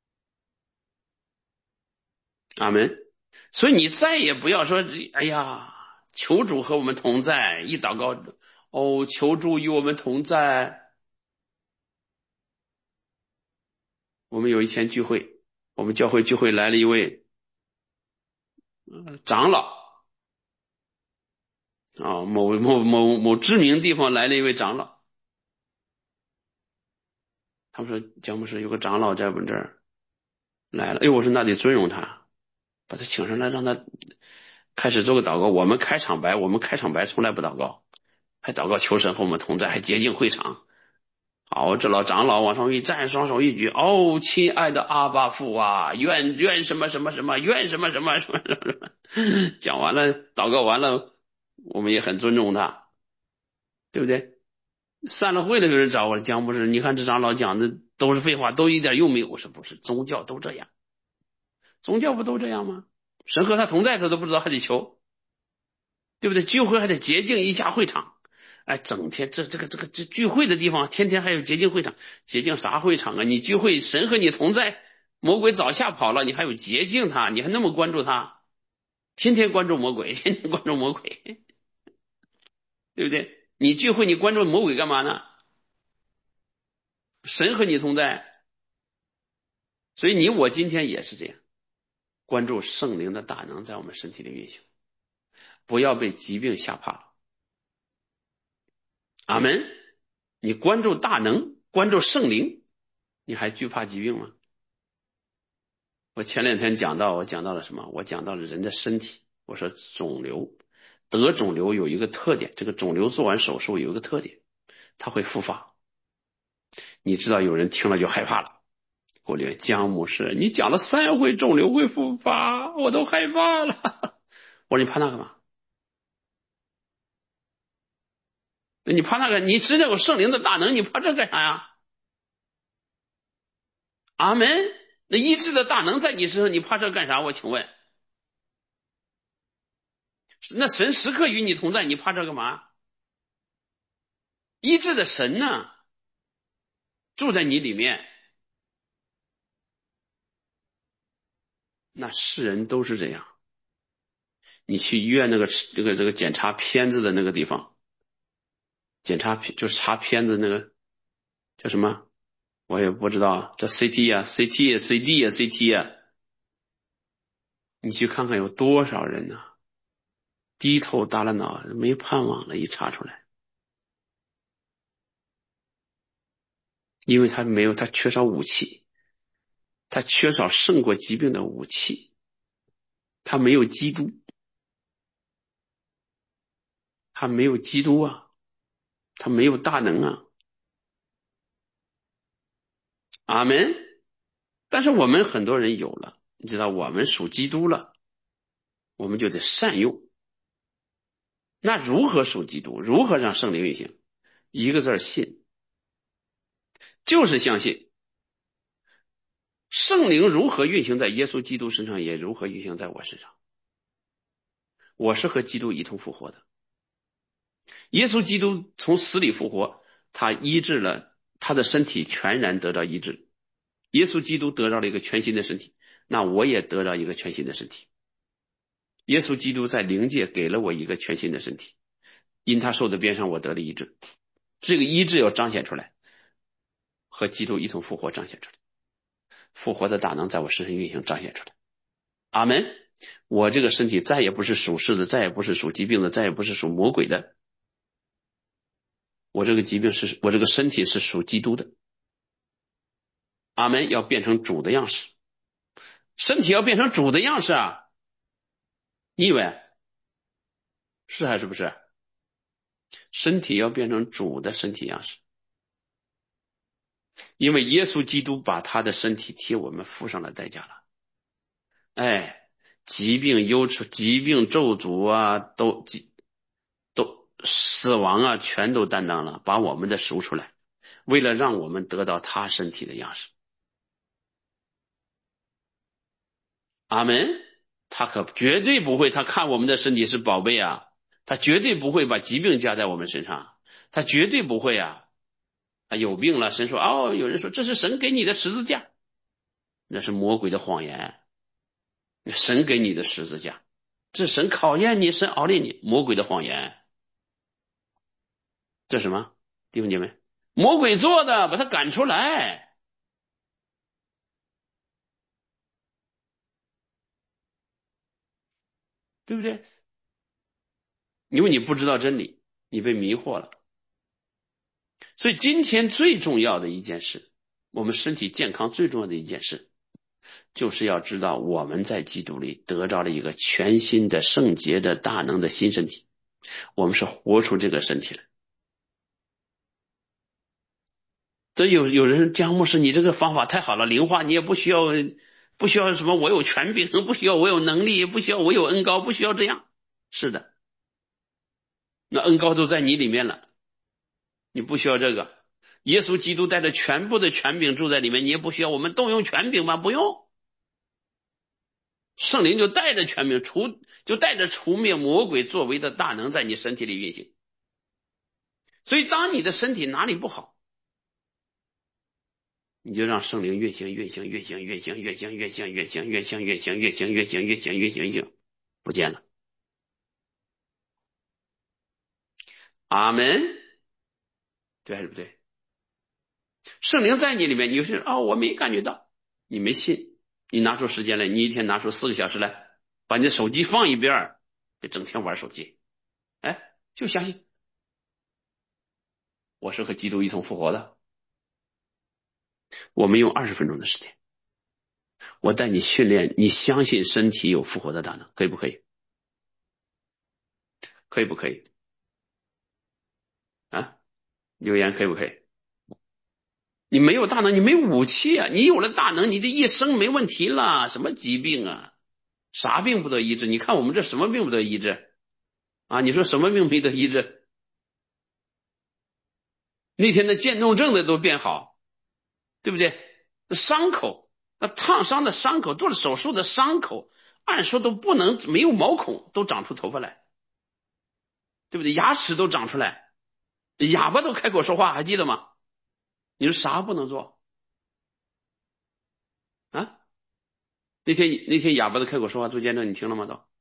S1: 阿门。所以你再也不要说，哎呀，求主和我们同在，一祷告，哦，求主与我们同在。我们有一天聚会，我们教会聚会来了一位长老啊，某知名地方来了一位长老，他们说姜牧师有个长老在我们这儿来了，哎，我说那得尊荣他，把他请上来，让他开始做个祷告。我们开场白从来不祷告，还祷告求神和我们同在，还洁净会场。好，这老长老往上一站，双手一举，哦，亲爱的阿爸父啊，愿什么什么什么，愿什么什么什么什么什么，讲完了，祷告完了，我们也很尊重他，对不对？散了会了，有人找我讲不是，你看这长老讲的都是废话，都一点用没有。我说不是，宗教都这样，宗教不都这样吗？神和他同在，他都不知道，还得求，对不对？聚会还得洁净一下会场。哎，整天这聚会的地方，天天还有洁净会场，洁净啥会场啊？你聚会，神和你同在，魔鬼早吓跑了，你还有洁净他，你还那么关注他，天天关注魔鬼，天天关注魔鬼。 对不对？你聚会你关注魔鬼干嘛呢？神和你同在，所以你我今天也是这样，关注圣灵的大能在我们身体里运行，不要被疾病吓怕了。阿门。你关注大能，关注圣灵，你还惧怕疾病吗？我前两天我讲到了什么？我讲到了人的身体。我说肿瘤，得肿瘤有一个特点，这个肿瘤做完手术有一个特点，它会复发。你知道有人听了就害怕了，我留言姜牧师，你讲了3回肿瘤会复发，我都害怕了。我说你怕那干嘛？你怕那个？你知道有圣灵的大能，你怕这干啥呀？阿门。那医治的大能在你身上，你怕这干啥？我请问，那神时刻与你同在，你怕这干嘛？医治的神呢，住在你里面。那世人都是这样。你去医院这个检查片子的那个地方，检查就是查片子那个叫什么？我也不知道，这 CT 啊，CT 啊，CD 啊，CT 啊，你去看看有多少人呢、低头耷拉脑，没盼望了，一查出来，因为他缺少武器，他缺少胜过疾病的武器，他没有基督，他没有基督啊，他没有大能啊，阿门。但是我们很多人有了，你知道，我们属基督了，我们就得善用。那如何属基督？如何让圣灵运行？一个字儿信，就是相信。圣灵如何运行在耶稣基督身上，也如何运行在我身上。我是和基督一同复活的。耶稣基督从死里复活，他医治了他的身体，全然得到医治。耶稣基督得到了一个全新的身体，那我也得到一个全新的身体。耶稣基督在灵界给了我一个全新的身体，因他受的鞭伤，我得了医治。这个医治要彰显出来，和基督一同复活彰显出来，复活的大能在我身上运行彰显出来。阿门。我这个身体再也不是属世的，再也不是属疾病的，再也不是属魔鬼的。我这个身体是属基督的。阿门。要变成主的样式，身体要变成主的样式啊！你以为是还是不是？身体要变成主的身体样式，因为耶稣基督把他的身体替我们付上了代价了。哎，疾病忧愁、疾病咒诅啊，都死亡啊，全都担当了，把我们的赎出来，为了让我们得到他身体的样式。阿门。他可绝对不会，他看我们的身体是宝贝啊，他绝对不会把疾病加在我们身上，他绝对不会啊。啊，有病了，神说哦，有人说这是神给你的十字架，那是魔鬼的谎言。神给你的十字架，这是神考验你，神熬炼你，魔鬼的谎言。这是什么？弟兄姐妹，魔鬼做的，把他赶出来，对不对？因为你不知道真理，你被迷惑了。所以今天最重要的一件事，我们身体健康最重要的一件事，就是要知道我们在基督里得着了一个全新的圣洁的大能的新身体，我们是活出这个身体来。这有人说姜牧师，你这个方法太好了，灵化你也不需要什么，我有权柄，不需要我有能力，不需要我有恩高，不需要这样。是的，那恩高都在你里面了，你不需要这个。耶稣基督带着全部的权柄住在里面，你也不需要我们动用权柄吗？不用。圣灵就带着权柄就带着除灭魔鬼作为的大能在你身体里运行。所以当你的身体哪里不好，你就让圣灵运行，不见了。 阿门，对还是不对？圣灵在你里面，你是我没感觉到，你没信，你拿出时间来，你一天拿出4个小时来，把你的手机放一边儿，别整天玩手机，哎，就相信我是和基督一同复活的。我们用20分钟的时间，我带你训练，你相信身体有复活的大能，可以不可以？可以不可以？啊，留言可以不可以？你没有大能，你没武器啊！你有了大能，你的一生没问题了。什么疾病啊？啥病不得医治？你看我们这什么病不得医治啊？你说什么病没得医治？那天的渐冻症的都变好，对不对？伤口，那烫伤的伤口，做了手术的伤口，按说都不能没有毛孔都长出头发来，对不对？牙齿都长出来，哑巴都开口说话，还记得吗？你说啥不能做啊？那天哑巴都开口说话做见证，你听了吗？都，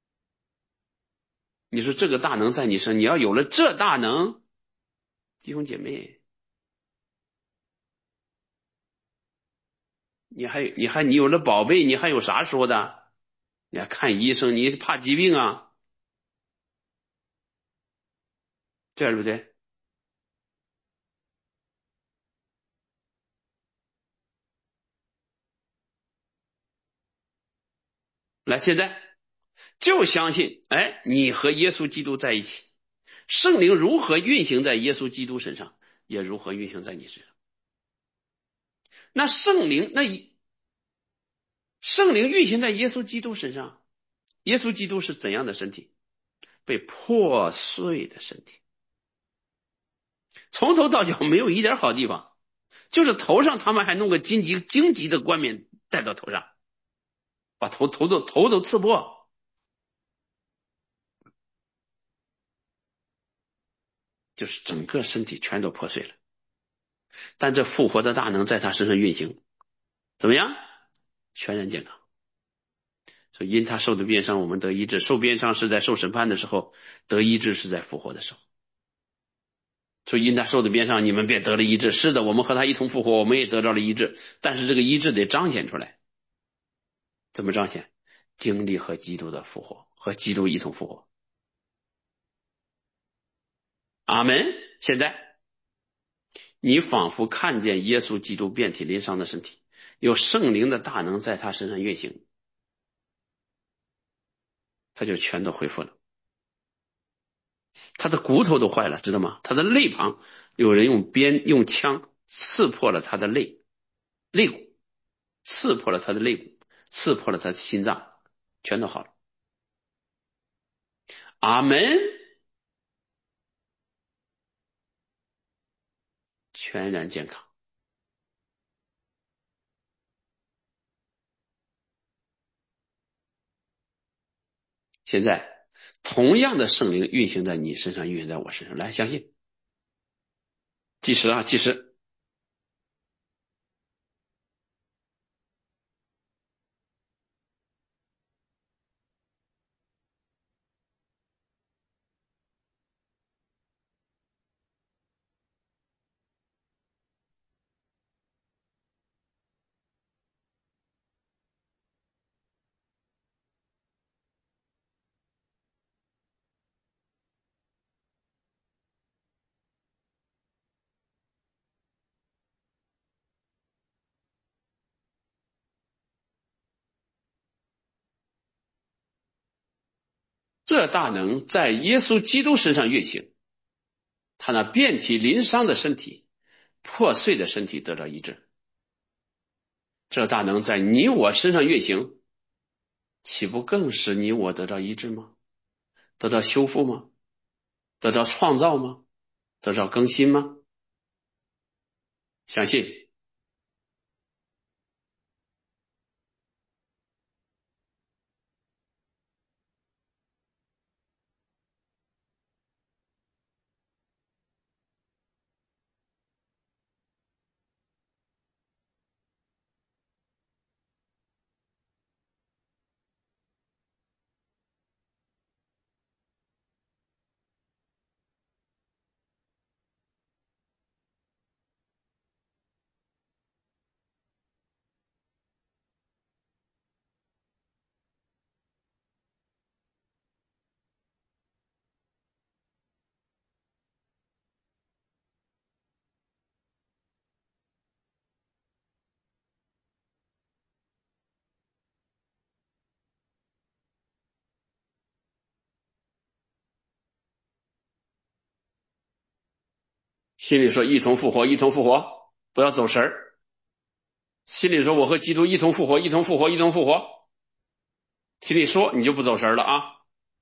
S1: 你说这个大能在你身，你要有了这大能，弟兄姐妹，你有了宝贝，你还有啥说的？你还看医生，你怕疾病啊？对不对？来，现在就相信，哎，你和耶稣基督在一起，圣灵如何运行在耶稣基督身上，也如何运行在你身上。那圣灵运行在耶稣基督身上，耶稣基督是怎样的身体？被破碎的身体，从头到脚没有一点好地方，就是头上他们还弄个荆棘的冠冕戴到头上，把头都刺破，就是整个身体全都破碎了。但这复活的大能在他身上运行，怎么样？全然健康。所以因他受的鞭伤，我们得医治。受鞭伤是在受审判的时候，得医治是在复活的时候。所以因他受的鞭伤，你们便得了医治。是的，我们和他一同复活，我们也得到了医治。但是这个医治得彰显出来，怎么彰显？经历和基督的复活，和基督一同复活。阿门。现在你仿佛看见耶稣基督遍体鳞伤的身体，有圣灵的大能在他身上运行，他就全都恢复了。他的骨头都坏了，知道吗？他的肋旁有人用枪刺破了他的肋骨，刺破了他的肋骨，刺破了他的心脏，全都好了。阿门，全然健康。现在同样的圣灵运行在你身上，运行在我身上，来相信。计时啊，计时。这大能在耶稣基督身上运行，他那遍体鳞伤的身体、破碎的身体得到医治。这大能在你我身上运行，岂不更使你我得到医治吗？得到修复吗？得到创造吗？得到更新吗？相信。 心里说一同复活，一同复活，不要走神儿。心里说我和基督一同复活，一同复活，一同复活。心里说你就不走神儿了啊。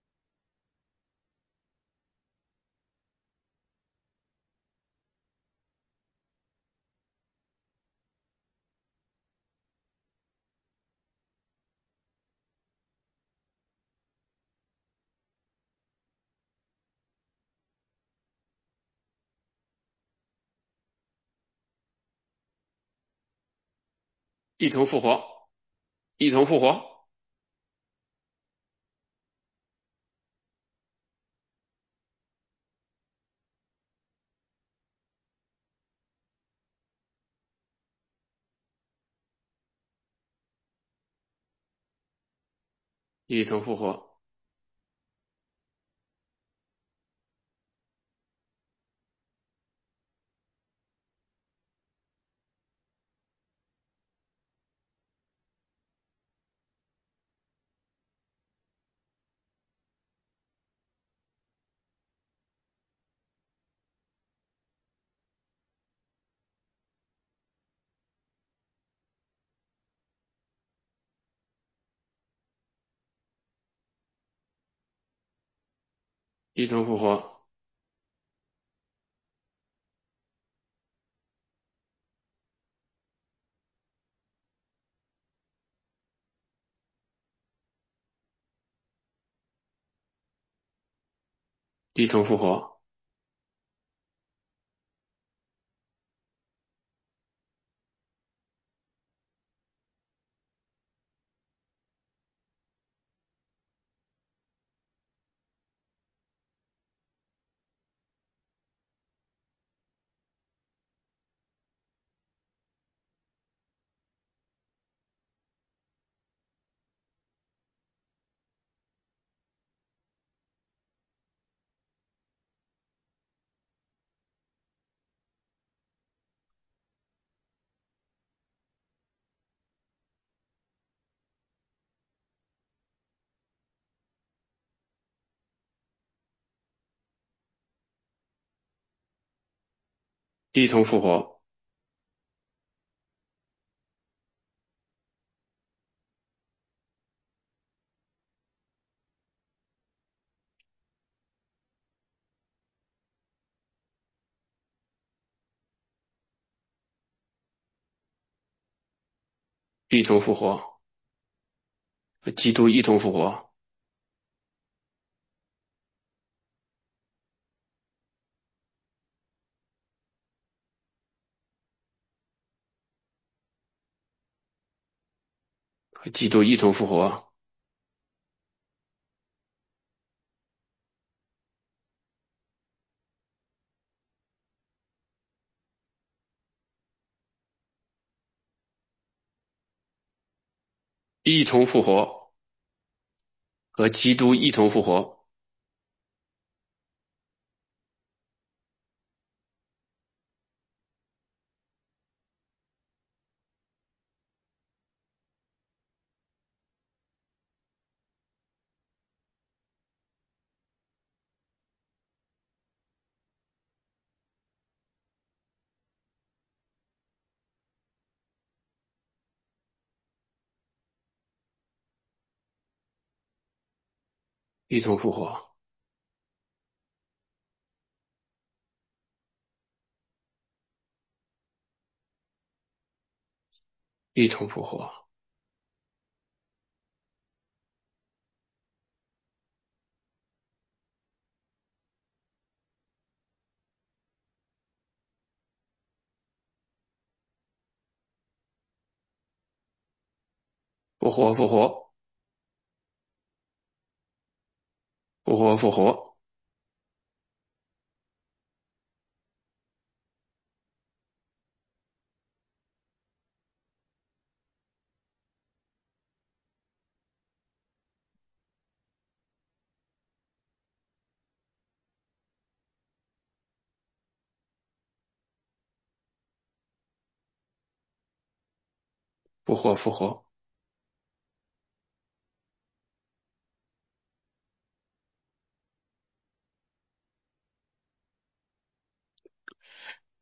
S1: 一同复活，一同复活，一同复活，一同复活，一同复活，一同复活，一同复活，和基督一同复活，和基督一同复活，一同复活，和基督一同复活，一同复活，一同复活，复活，复活，复活，复活，复活，复活。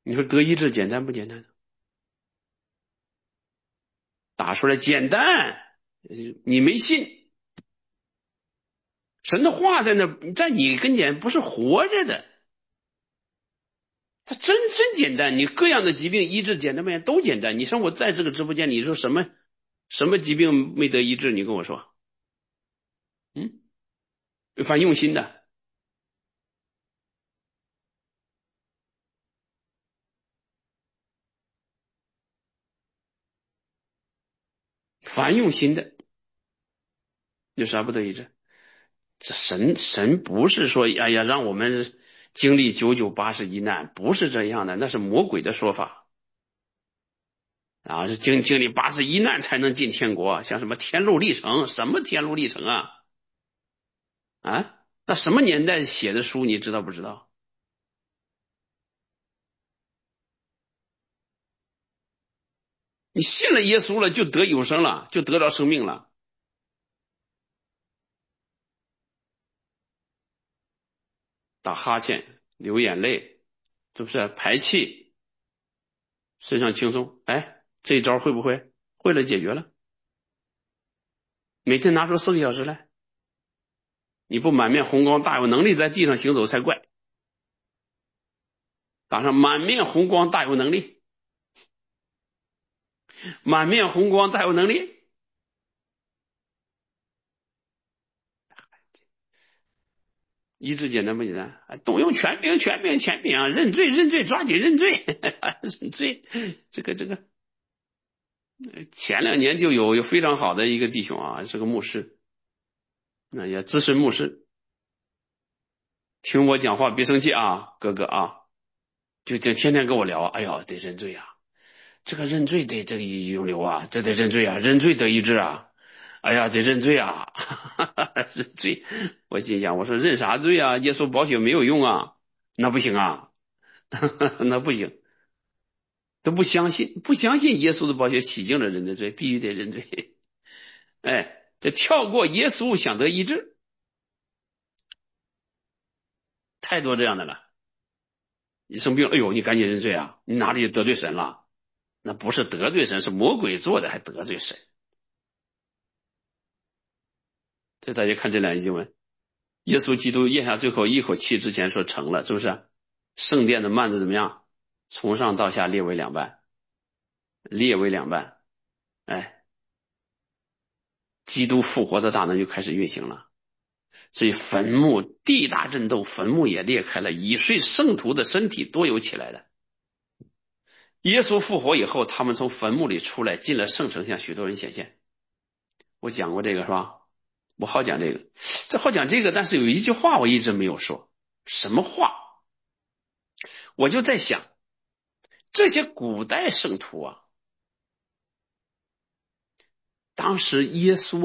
S1: 你说得医治简单不简单？打出来简单，你没信，神的话在那，在你跟前不是活着的，它真简单。你各样的疾病医治简单不简单？都简单。你说我在这个直播间，你说什么疾病没得医治？你跟我说，嗯，凡用心的，凡用心的，有啥不得医治？这神不是说，哎呀，让我们经历99、80、1难，不是这样的，那是魔鬼的说法啊，是经历81难才能进天国，像什么天路历程，什么天路历程啊？啊，那什么年代写的书，你知道不知道？你信了耶稣了，就得永生了，就得到生命了。打哈欠、流眼泪，是不是排气、身上轻松？哎，这一招会不会？会了，解决了。每天拿出4个小时来，你不满面红光，大有能力在地上行走才怪。打上满面红光，大有能力，满面红光，大有能力。医治简单不简单？动用权柄，权柄，权柄啊！认罪，认罪，抓紧认罪，认罪。这个，前2年就有非常好的一个弟兄啊，是个牧师，那也资深牧师，听我讲话别生气啊，哥哥啊，就天天跟我聊，哎呦，得认罪啊，这个认罪得这个永留啊，这得认罪啊，认罪得医治啊，哎呀，得认罪啊，认罪。我心想，我说认啥罪啊？耶稣宝血没有用啊，那不行啊，那不行，都不相信，不相信耶稣的宝血洗净了人的罪，必须得认罪。哎，这跳过耶稣想得医治，太多这样的了。你生病，哎呦，你赶紧认罪啊！你哪里得罪神了？那不是得罪神，是魔鬼做的，还得罪神。这大家看这两节经文，耶稣基督咽下最后一口气之前说成了，是不是？圣殿的幔子怎么样？从上到下裂为两半，裂为两半。哎，基督复活的大能就开始运行了。所以坟墓地大震动，坟墓也裂开了，已睡圣徒的身体多有起来的。耶稣复活以后，他们从坟墓里出来，进了圣城，向许多人显现。我讲过这个是吧？我好讲这个，这好讲这个，但是有一句话我一直没有说，什么话？我就在想，这些古代圣徒啊，当时耶稣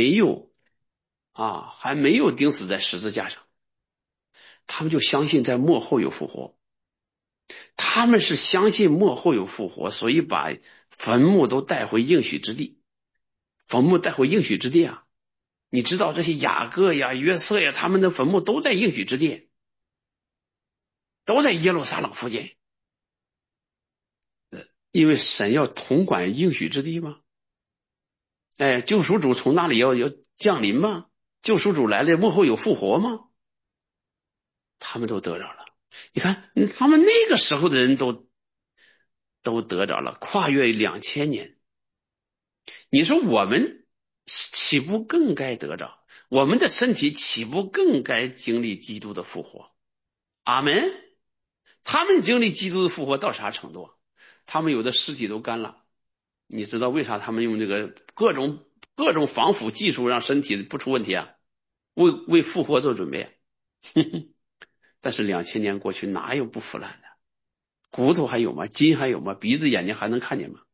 S1: 还没有钉死在十字架上，他们就相信在末后有复活。他们是相信末后有复活，所以把坟墓都带回应许之地，坟墓带回应许之地啊。你知道这些雅各呀、约瑟呀，他们的坟墓都在应许之地，都在耶路撒冷附近。因为神要统管应许之地吗？哎，救赎主从那里要降临吗？救赎主来了，幕后有复活吗？他们都得着了。你看，他们那个时候的人都得着了，跨越2000年。你说我们岂不更该得着？我们的身体岂不更该经历基督的复活？阿门。他们经历基督的复活到啥程度啊？他们有的尸体都干了。你知道为啥他们用这个各种防腐技术让身体不出问题啊？为复活做准备啊。但是2000年过去，哪有不腐烂的？骨头还有吗？筋还有吗？鼻子眼睛还能看见吗？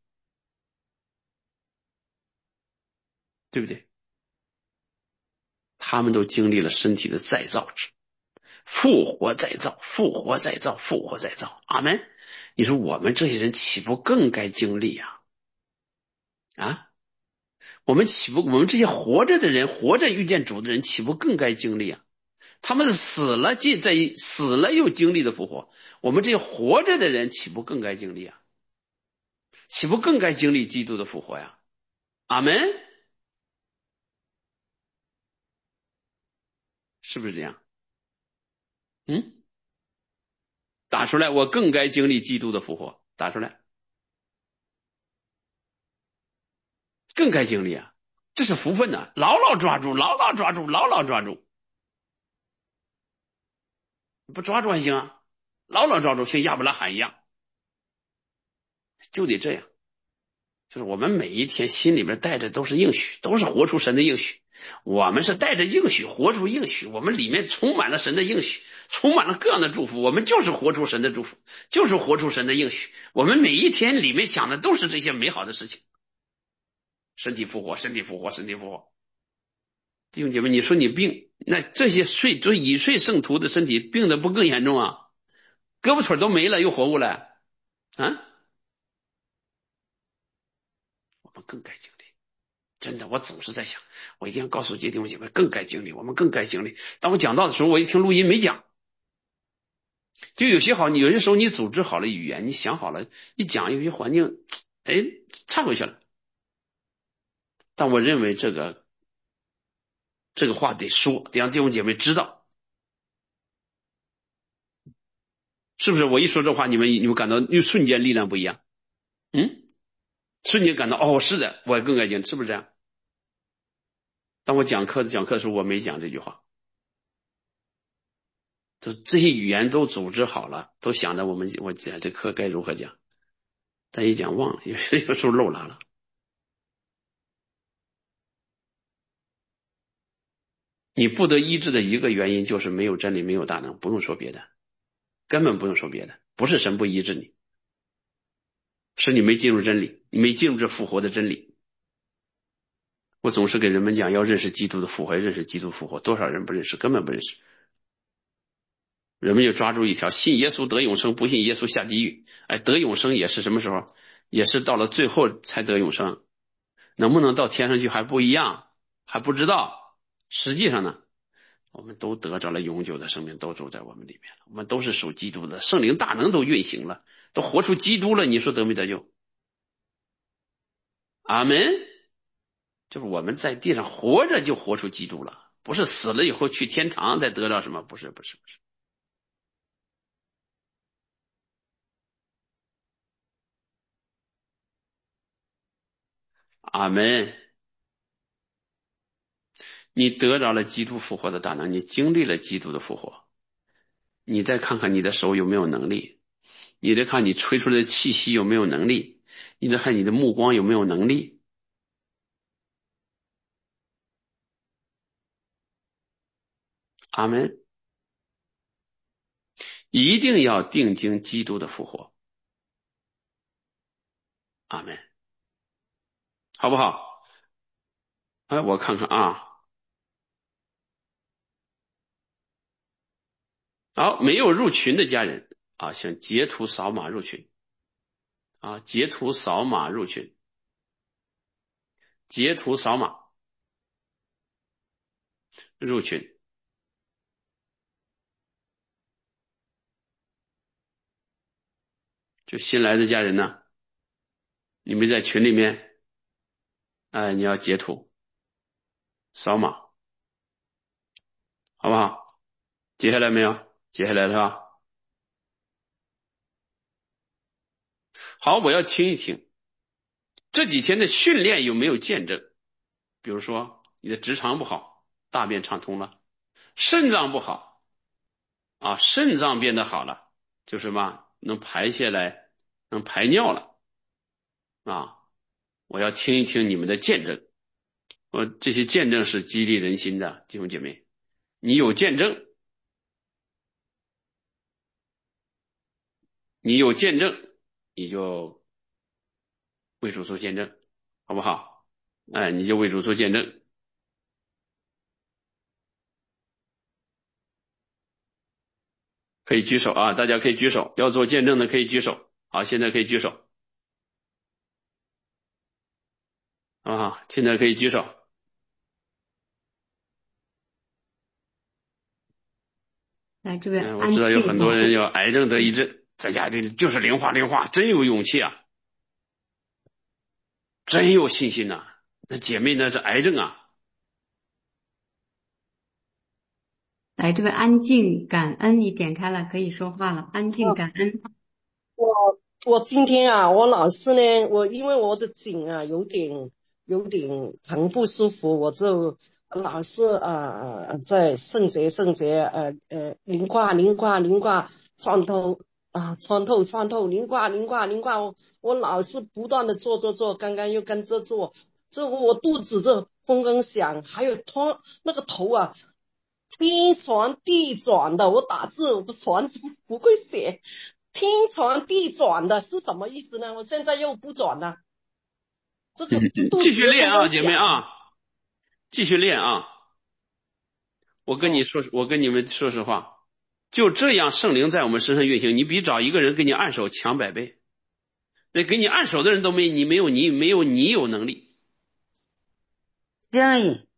S1: 对不对？他们都经历了身体的再造之复活再造，复活再造，复活再造。阿门。你说我们这些人岂不更该经历呀？啊，我们这些活着的人，活着遇见主的人，岂不更该经历啊？ 他们是死了死了又经历的复活，我们这些活着的人岂不更该经历啊？岂不更该经历基督的复活呀？阿门，是不是这样？嗯，打出来，我更该经历基督的复活，打出来，更该经历啊，这是福分呐、牢牢抓住，牢牢抓住，牢牢抓住，不抓住还行啊，牢牢抓住，像亚伯拉罕一样，就得这样。就是我们每一天心里面带着都是应许，都是活出神的应许。我们是带着应许活出应许，我们里面充满了神的应许，充满了各样的祝福。我们就是活出神的祝福，就是活出神的应许。我们每一天里面想的都是这些美好的事情。身体复活，身体复活，身体复活。弟兄姐妹，你说你病，那这些已睡圣徒的身体病的不更严重啊？胳膊腿都没了，又活过来啊？我们更该经历。真的，我总是在想，我一定要告诉弟兄姐妹，更该经历，我们更该经历。当我讲到的时候，我一听录音没讲，就有些好，你有些时候你组织好了语言，你想好了，一讲有些环境，哎，岔回去了。但我认为这个话得说，得让弟兄姐妹知道，是不是？我一说这话，你们感到又瞬间力量不一样，嗯，瞬间感到哦，是的，我更该经历，是不是这样？当我讲课的时候，我没讲这句话。这些语言都组织好了，都想着我讲这课该如何讲，但一讲忘了，有时候漏拉了。你不得医治的一个原因就是没有真理，没有大能，不用说别的，根本不用说别的，不是神不医治你，是你没进入真理，你没进入这复活的真理。我总是给人们讲要认识基督的复活，认识基督复活，多少人不认识，根本不认识。人们就抓住一条，信耶稣得永生，不信耶稣下地狱。哎，得永生也是什么时候？也是到了最后才得永生，能不能到天上去还不一样，还不知道。实际上呢，我们都得着了永久的生命，都住在我们里面了。我们都是属基督的，圣灵大能都运行了，都活出基督了。你说得没得救？阿门。就是我们在地上活着就活出基督了，不是死了以后去天堂再得到什么？不是，不是，不是。阿门。你得着了基督复活的大能，你经历了基督的复活，你再看看你的手有没有能力，你再看你吹出来的气息有没有能力，你再看你的目光有没有能力。阿门。一定要定睛基督的复活。阿门，好不好？哎，我看看啊，好，没有入群的家人啊，请截图扫码入群啊，截图扫码入群，截图扫码入群。就新来的家人呢，你们在群里面，哎，你要截图扫码，好不好？接下来没有？接下来了是吧？好，我要听一听这几天的训练有没有见证。比如说你的直肠不好，大便畅通了；肾脏不好啊，肾脏变得好了，就什么能排下来，能排尿了啊。我要听一听你们的见证，这些见证是激励人心的，弟兄姐妹，你有见证，你有见证，你就为主做见证，好不好？哎，你就为主做见证，可以举手啊，大家可以举手，要做见证的可以举手。好，现在可以举手啊，现在可以举手。
S2: 来，这位
S1: 我知道有
S2: 安静
S1: 很多人有癌症得医治，在家里就是灵化，真有勇气啊，真有信心呐、那姐妹那是癌症啊。
S2: 来，这位安静感恩，你点开了，可以说话了。安静感恩。
S3: 我今天啊，我老是呢，因为我的颈啊有点疼不舒服，我就老是在圣洁灵挂穿透灵挂，我老是不断的做，刚刚又跟着做，这我肚子这砰砰响，还有那个头啊天旋地转的，我打字我不会写。天传地转的是什么意思呢？我现在又不转了，这肚
S1: 继续
S3: 子
S1: 练啊，
S3: 刚刚响。
S1: 姐妹啊，继续练啊。我跟你
S3: 哦，
S1: 说，我跟你们说实话，就这样圣灵在我们身上运行，你比找一个人给你按手强100倍。那给你按手的人都没有你有能力。
S4: 行，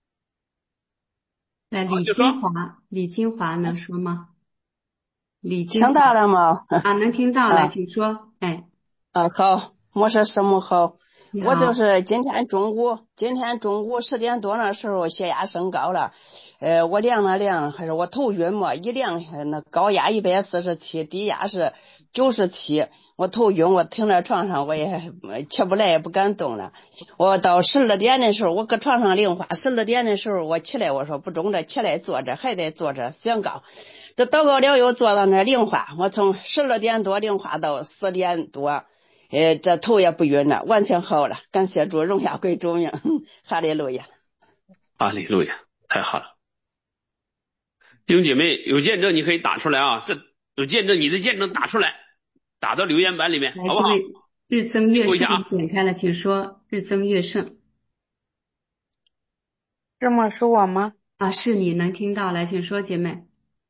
S2: 来，
S1: 好，就说
S2: 李金华能说吗？李金
S4: 听
S2: 华
S4: 到了吗？
S2: 啊，能听到，来，
S4: 啊
S2: 请说。哎，
S4: 好，我说师母好，我就
S2: 你好。
S4: 是今天中午10点多那时候血压升高了，我量了量，还是我头晕嘛，一量那高压147，低压是97，我头晕，我停在床上，我也起不来，也不敢动了。我到12点的时候，我搁床上灵化，12点的时候我起来，我说不中了，起来坐着，还得坐着宣告。这祷告了又坐到那灵化，我从12点多灵化到4点多。这头也不晕了，完全好了，感谢主，荣耀归主名，哈利路亚。
S1: 哈利路亚，太好了。弟兄姐妹有见证你可以打出来啊，这有见证你的见证打出来，打到留言板里面，
S2: 来，
S1: 好不好？
S2: 这位日增月盛，你
S1: 记录一下啊。
S2: 点开了，请说。日增月盛
S4: 这么是我吗？
S2: 啊，是你能听到，来，请说，姐妹。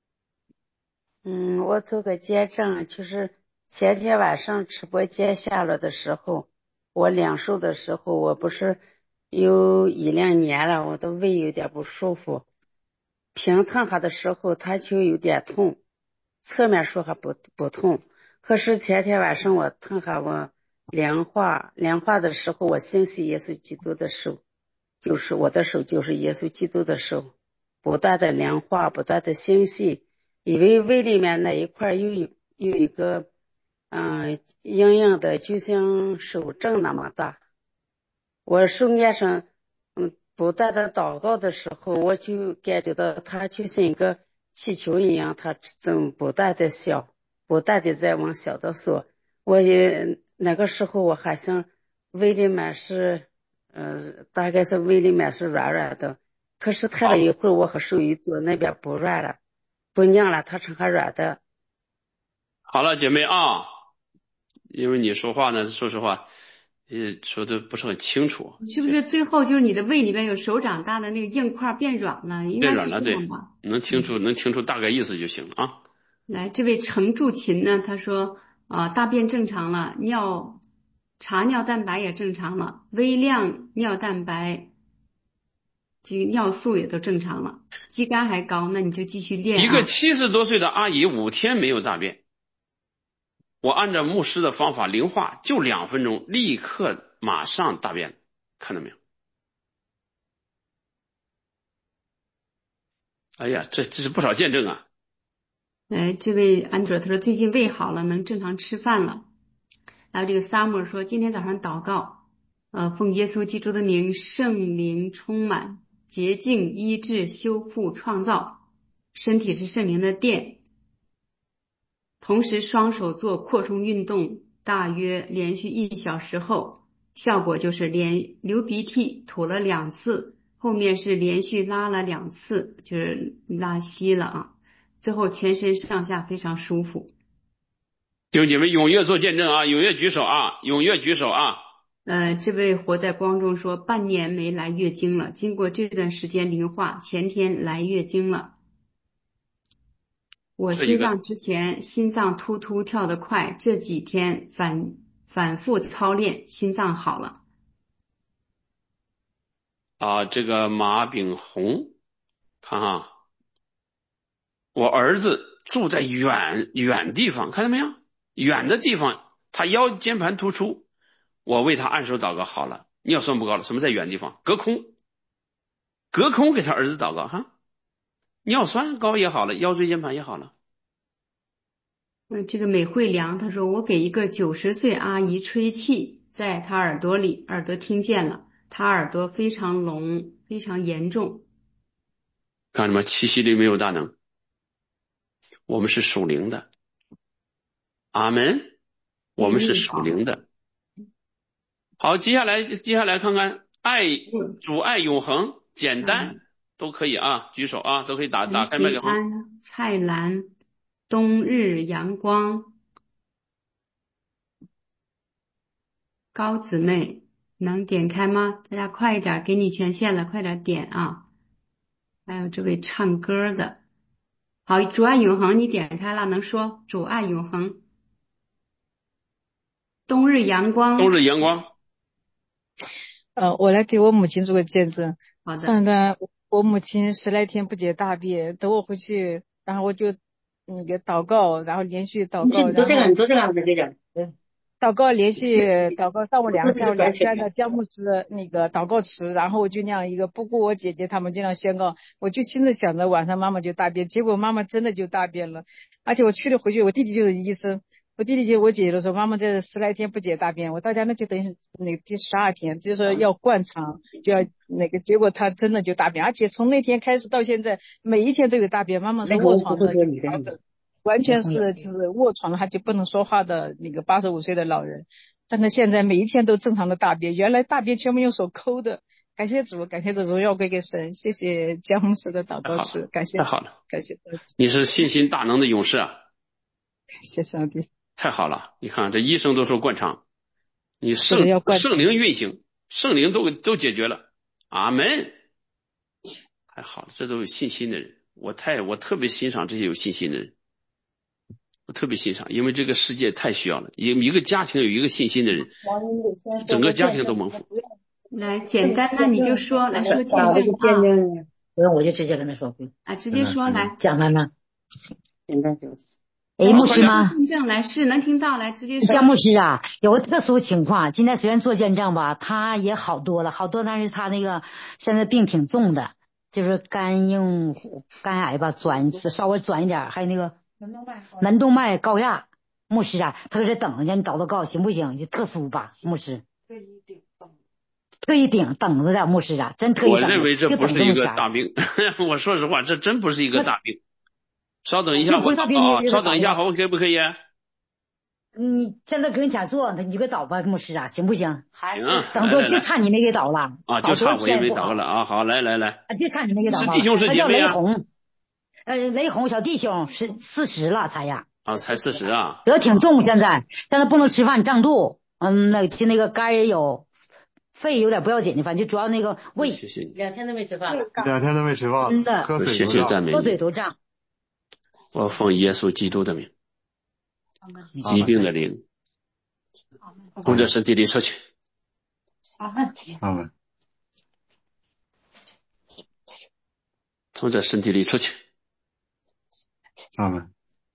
S4: 我做个见证，就是前天晚上直播间下了的时候，我两手的时候，我不是有1、2年了，我的胃有点不舒服，平躺下的时候它就有点痛，侧面说还不痛，可是前天晚上我躺下我量化的时候，我心系耶稣基督的手，就是我的手就是耶稣基督的手，不断的量化，不断的心系。因为胃里面那一块有一个硬硬的，就像手掌那么大。我手面上不断的祷告的时候，我就感觉到它就像一个气球一样，它正不断的小，不断的在往小的缩。我也那个时候我还想胃里面是大概是胃里面是软软的，可是抬了一会儿，我和手一做，那边不软了。不硬了，它成还软的。
S1: 好了，姐妹啊，因为你说话呢，说实话，说的不是很清楚，
S2: 是不是最后就是你的胃里边有手掌大的那个硬块变软了？应该是
S1: 变软了，对，
S2: 这样吧？
S1: 能听出大概意思就行了啊。
S2: 来，这位程柱琴呢，他说，大便正常了，查尿蛋白也正常了，微量尿蛋白，这个尿素也都正常了，肌酐还高，那你就继续练
S1: 一个
S2: 啊。
S1: 70多岁的阿姨5天没有大便，我按照牧师的方法灵化，就2分钟，立刻马上大便，看到没有？哎呀，这是不少见证啊。
S2: 这位安卓他说最近胃好了，能正常吃饭了。还有这个萨摩说，今天早上祷告，奉耶稣基督的名，圣灵充满，洁净、医治、修复、创造，身体是圣灵的殿。同时双手做扩充运动，大约连续1小时后，效果就是连流鼻涕吐了2次，后面是连续拉了2次，就是拉稀了啊。最后全身上下非常舒服。
S1: 弟兄姐妹踊跃做见证啊，踊跃举手啊，踊跃举手啊。
S2: 这位活在光中说，半年没来月经了，经过这段时间灵化，前天来月经了。我
S1: 这一个
S2: 之前心脏突突跳得快，这几天反复操练，心脏好了。
S1: 这个马炳红，看哈， 我儿子住在远地方，看到没有？远的地方，他腰间盘突出，我为他按手祷告好了，尿酸不高了。什么在远地方？隔空给他儿子祷告哈，尿酸高也好了，腰椎间盘也好了。
S2: 这个美惠良他说，我给一个90岁阿姨吹气，在她耳朵里，耳朵听见了，她耳朵非常聋，非常严重。
S1: 看什么？气息里没有大能，我们是属灵的，阿门。我们是属灵的。好，接下来看看主爱永恒，简单都可以啊，举手啊，都可以打开麦克风。
S2: 蔡澜，冬日阳光，高姊妹能点开吗？大家快一点，给你权限了，快点点啊！还有这位唱歌的，好，主爱永恒你点开了，能说主爱永恒，冬日阳光，
S5: 我来给我母亲做个见证。
S2: 好的。
S5: 上一段我母亲10来天不解大便，等我回去，然后我就祷告，然后连续祷告，
S6: 你做这个，你做这个，这个。
S5: 祷告连续祷告上午2下午2次，按照姜牧师祷告词，然后我就那样一个，不顾我姐姐他们这样宣告，我就心里想着晚上妈妈就大便，结果妈妈真的就大便了，而且我去了回去，我弟弟就是医生，我弟弟就我姐姐都说妈妈这10来天不解大便，我到家那就等于第12天，就是说要灌肠，就要结果他真的就大便，而且从那天开始到现在每一天都有大便，妈妈是卧床的。完全是就是卧床了，他就不能说话的85岁的老人，但是现在每一天都正常的大便，原来大便全部用手抠的。感谢主，感谢主，荣耀归给神，谢谢江牧师的祷告词，感谢。
S1: 太好了，
S5: 感谢。
S1: 你是信心大能的勇士啊！
S5: 感谢上帝。
S1: 太好了，你看这医生都说灌肠，你圣灵运行，圣灵都解决了，阿门。太好了，这都有信心的人，我特别欣赏这些有信心的人。我特别欣赏，因为这个世界太需要了。一个家庭有一个信心的人，整个家庭都蒙福。
S2: 来，简单的你就说，来说见证啊。
S6: 不用，我就直接跟他说。
S2: 啊，直接说来。
S6: 讲完了。简单就。牧师吗？
S2: 见证来是能听到，来直接说。
S6: 江牧师啊，有个特殊情况，今天虽然做见证吧，他也好多了，但是他现在病挺重的，就是肝癌吧，稍微转一点，还有门动脉高压。牧师啊，他搁这等着你祷告行不行？就特殊吧，牧师。特意等着的，牧师啊，真特意等着。
S1: 我认为这不是一个大病，我说实话，这真不是一个大病。稍等一下，稍等一下，可不可以？
S6: 你现在跟前做，你就给祷吧，牧师啊，行不行？
S1: 行。
S6: 等多就差你没给祷了。
S1: 啊，就差我也没祷了啊。好，来。
S6: 就差你没给祷。
S1: 是弟兄是姐妹啊？
S6: 雷红小弟兄40了才呀。
S1: 啊，才40啊。
S6: 得挺重，现在不能吃饭，胀肚。那个肝也有，肺有点不要紧的，反正就主要胃。
S1: 谢谢你。
S7: 2天都没吃饭。
S6: 真的。
S1: 谢谢赞美你。
S6: 喝水都胀。
S1: 我奉耶稣基督的名，疾病的灵从这身体里出去。
S7: 阿门。
S1: 从这身体里出去。
S7: 阿门。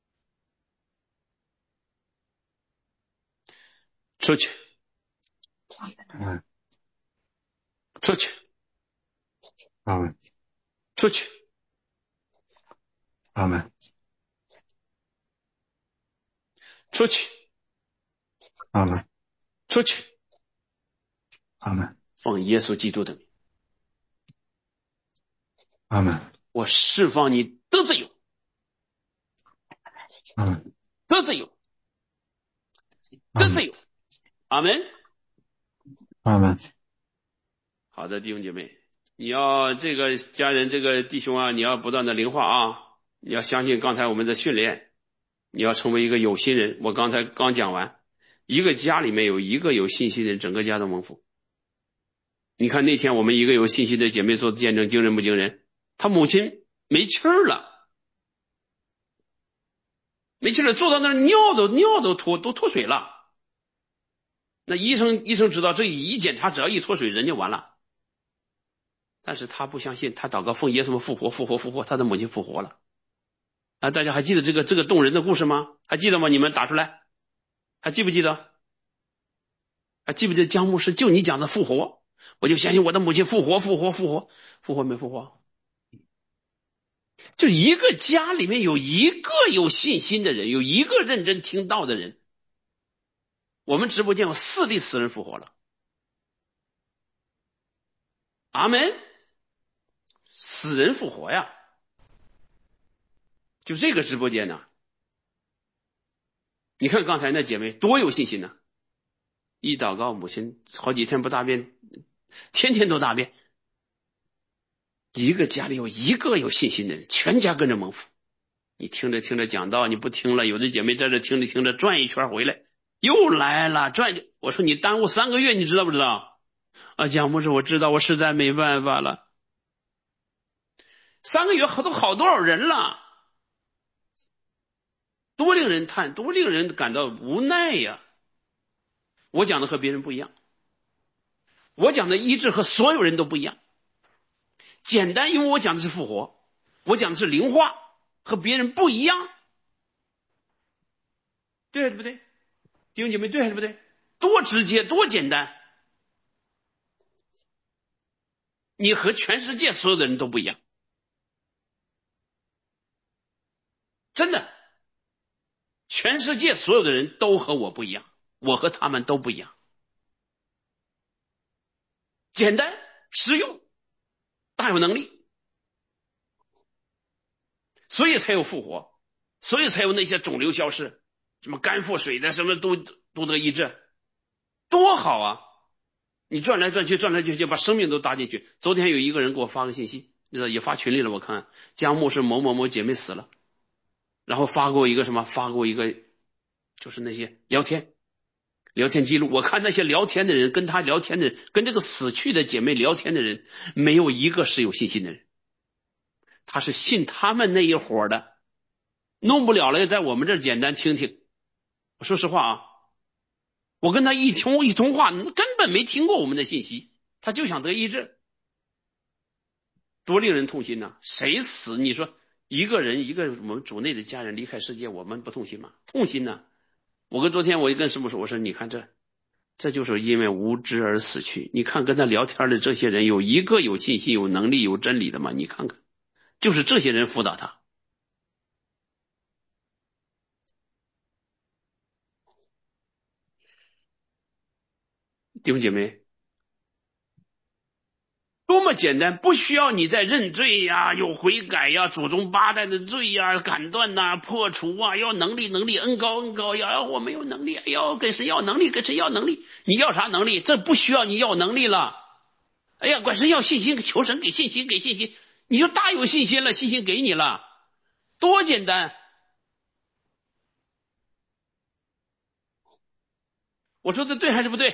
S1: 出去。
S7: 阿门。
S1: 出去。
S7: 阿门。
S1: 出去。
S7: 阿门。
S1: 出去。
S7: 阿门。
S1: 出去。
S7: 阿门。
S1: 奉耶稣基督的名。
S7: 阿门。
S1: 我释放你得自由。
S7: 阿门。
S1: 得自由。得自由。阿门。
S7: 阿门。
S1: 好的，弟兄姐妹，你要这个家人这个弟兄啊，你要不断的灵化啊，你要相信刚才我们的训练，你要成为一个有心人。我刚才刚讲完，一个家里面有一个有信心的人，整个家都蒙福。你看那天我们一个有信心的姐妹做的见证，惊人不惊人？她母亲没气儿了，没气儿了，坐到那儿尿都脱水了。那医生知道这一检查，只要一脱水人就完了。但是他不相信，他祷告奉耶稣复活，他的母亲复活了。 啊，大家还记得这个动人的故事吗？还记得吗？你们打出来，还记不记得？还记不记得姜牧师就你讲的复活？我就相信我的母亲复活没复活？就一个家里面有一个有信心的人，有一个认真听道的人。我们直播间有4例死人复活了，阿门。死人复活呀！就这个直播间呢，你看刚才那姐妹多有信心呢，一祷告母亲好几天不大便，天天都大便。一个家里有一个有信心的人，全家跟着蒙福。你听着听着讲道，你不听了，有的姐妹在这听着听着转一圈回来，又来了转。我说你耽误3个月，你知道不知道？啊，蒋牧师，我知道，我实在没办法了。3个月都好多少人了，多令人叹，多令人感到无奈呀！我讲的和别人不一样，我讲的医治和所有人都不一样。简单，因为我讲的是复活，我讲的是灵化，和别人不一样，对还是不对？弟兄姐妹，对还是不对？多直接，多简单。你和全世界所有的人都不一样，真的，全世界所有的人都和我不一样，我和他们都不一样。简单、实用、大有能力，所以才有复活，所以才有那些肿瘤消失，什么肝腹水的，什么都得医治，多好啊！你转来转去，转来转去，把生命都搭进去。昨天有一个人给我发个信息，也发群里了，我看姜牧是某某某姐妹死了，然后发给我一个什么？发给我一个就是那些聊天记录。我看那些聊天的人，跟他聊天的人，跟这个死去的姐妹聊天的人，没有一个是有信心的人。他是信他们那一伙的，弄不了了，在我们这儿简单听听。我说实话啊，我跟他一通话，根本没听过我们的信息，他就想得医治，多令人痛心呐！谁死？你说一个人，一个我们主内的家人离开世界，我们不痛心吗？痛心呐！昨天我就跟师母说，我说你看这就是因为无知而死去。你看跟他聊天的这些人，有一个有信心、有能力、有真理的吗？你看看，就是这些人辅导他。弟兄姐妹，多么简单，不需要你再认罪呀，有悔改呀，祖宗8代的罪呀，砍断呐，破除啊，要能力，恩高呀，我没有能力，要给神要能力，给神要能力。你要啥能力？这不需要你要能力了。哎呀，管神要信心，求神给信心，你就大有信心了，信心给你了，多简单。我说的对还是不对？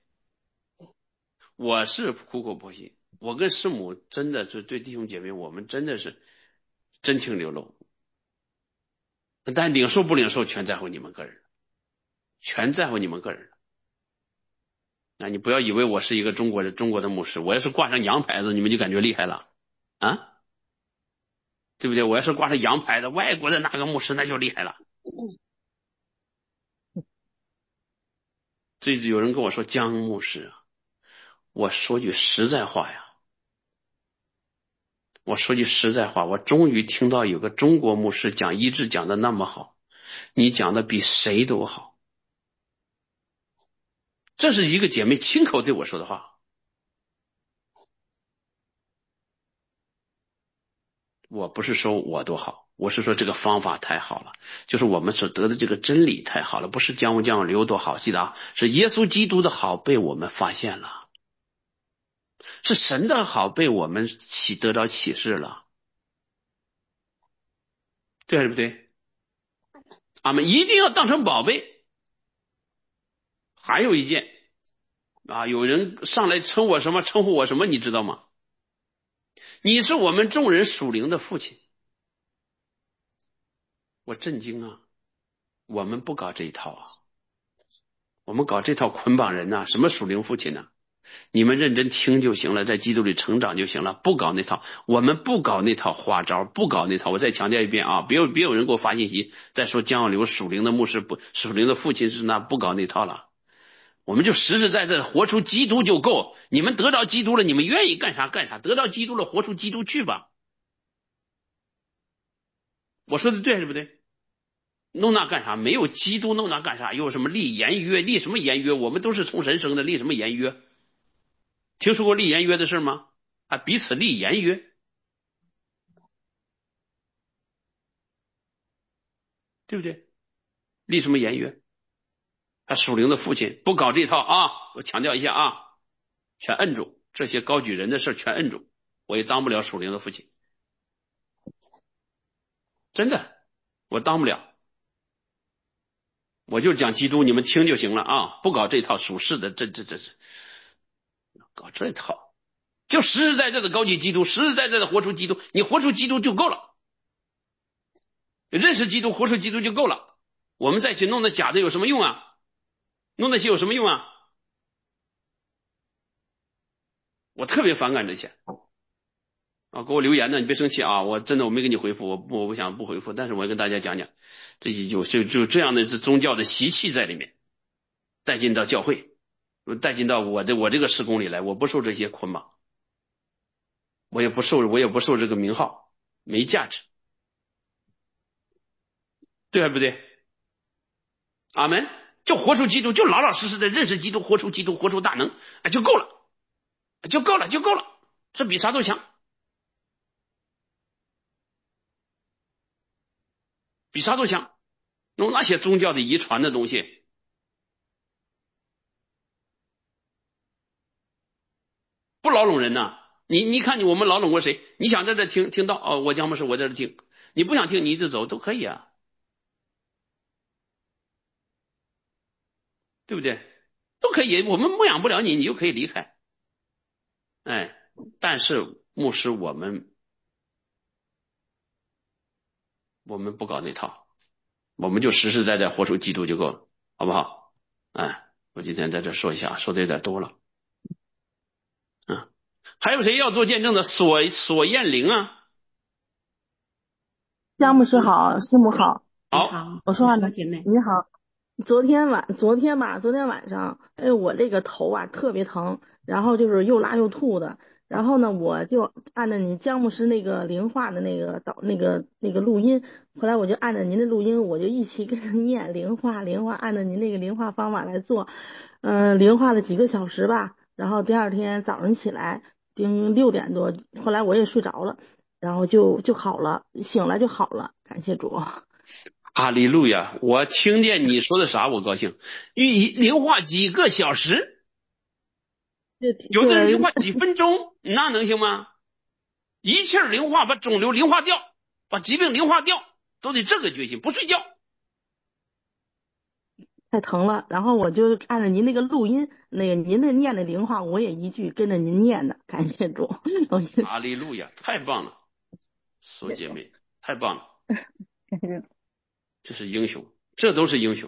S1: 我是苦口婆心，我跟师母真的是对弟兄姐妹，我们真的是真情流露。但领受不领受全在乎你们个人，全在乎你们个人。那你不要以为我是一个中国的牧师，我要是挂上洋牌子，你们就感觉厉害了啊，对不对？我要是挂上洋牌子，外国的那个牧师那就厉害了。这有人跟我说姜牧师啊，我说句实在话呀，我终于听到有个中国牧师讲医治讲的那么好，你讲的比谁都好。这是一个姐妹亲口对我说的话。我不是说我多好，我是说这个方法太好了，就是我们所得的这个真理太好了，不是姜流多好，记得啊，是耶稣基督的好被我们发现了，是神的好被我们得到启示了，对还是不对？俺们一定要当成宝贝。还有一件啊，有人上来称呼我什么，你知道吗？你是我们众人属灵的父亲。我震惊啊！我们不搞这一套啊，我们搞这套捆绑人呐，什么属灵父亲呢？ 你们认真听就行了，在基督里成长就行了，不搞那套，我们不搞那套花招，不搞那套。我再强调一遍啊，别有人给我发信息再说江小流属灵的牧师不，属灵的父亲是那，不搞那套了。我们就实实在在活出基督就够。你们得着基督了，你们愿意干啥干啥，得着基督了，活出基督去吧。我说的对还是不对？弄那干啥？没有基督弄那干啥？又有什么立言约？立什么言约？我们都是从神生的，立什么言约？听说过立言约的事吗？啊，彼此立言约，对不对？立什么言约？他属灵的父亲不搞这套啊！我强调一下啊，全摁住，这些高举人的事全摁住，我也当不了属灵的父亲，真的，我当不了。我就讲基督，你们听就行了啊！不搞这套属世的，这搞这套，就实实在在的高举基督，实实在在的活出基督，你活出基督就够了，认识基督，活出基督就够了。我们再去弄那假的有什么用啊？弄那些有什么用啊？我特别反感这些啊！给我留言呢，你别生气啊！我真的我没给你回复，我不想不回复，但是我要跟大家讲讲，这就这样的宗教的习气在里面，带进到教会，带进到我这个事工里来，我不受这些捆绑，我也不受这个名号，没价值，对还不对？阿门！就活出基督，就老老实实的认识基督，活出基督，活出大能，哎，就够了，就够了，就够了，这比啥都强。比啥都强，弄那些宗教的遗传的东西，不老拢人呐。你看我们老拢过谁？你想在这听到哦，我讲不是我在这听，你不想听你一直走都可以啊，对不对？都可以，我们牧养不了你，你就可以离开。哎，但是牧师我们不搞那套，我们就实实在在活出基督就够了，好不好？哎，我今天在这说一下，说的有点多了。还有谁要做见证的？索艳玲啊，
S8: 江牧师好，师母好。
S1: 好，
S8: 我说话呢，
S2: 姐妹，
S8: 你好。昨天晚上，我这个头啊特别疼，然后就是又拉又吐的。然后呢，我就按照你江牧师那个灵化的那个录音，后来我就按照您的录音，我就一起跟着念灵化，按照您那个灵化方法来做。灵化了几个小时吧，然后第二天早上起来，6点多，后来我也睡着了。然后就好了，醒来就好了，感谢主。
S1: 哈利路亚！我听见你说的啥，我高兴。灵化几个小时，有的人灵化几分钟，那能行吗？一气儿灵化，把肿瘤灵化掉，把疾病灵化掉，都得这个决心，不睡觉。
S8: 太疼了，然后我就按照您那个录音，您的念的灵化，我也一句跟着您念的，感谢主。
S1: 哈利路亚，太棒了，索姐妹，太棒了。这是英雄，这都是英雄。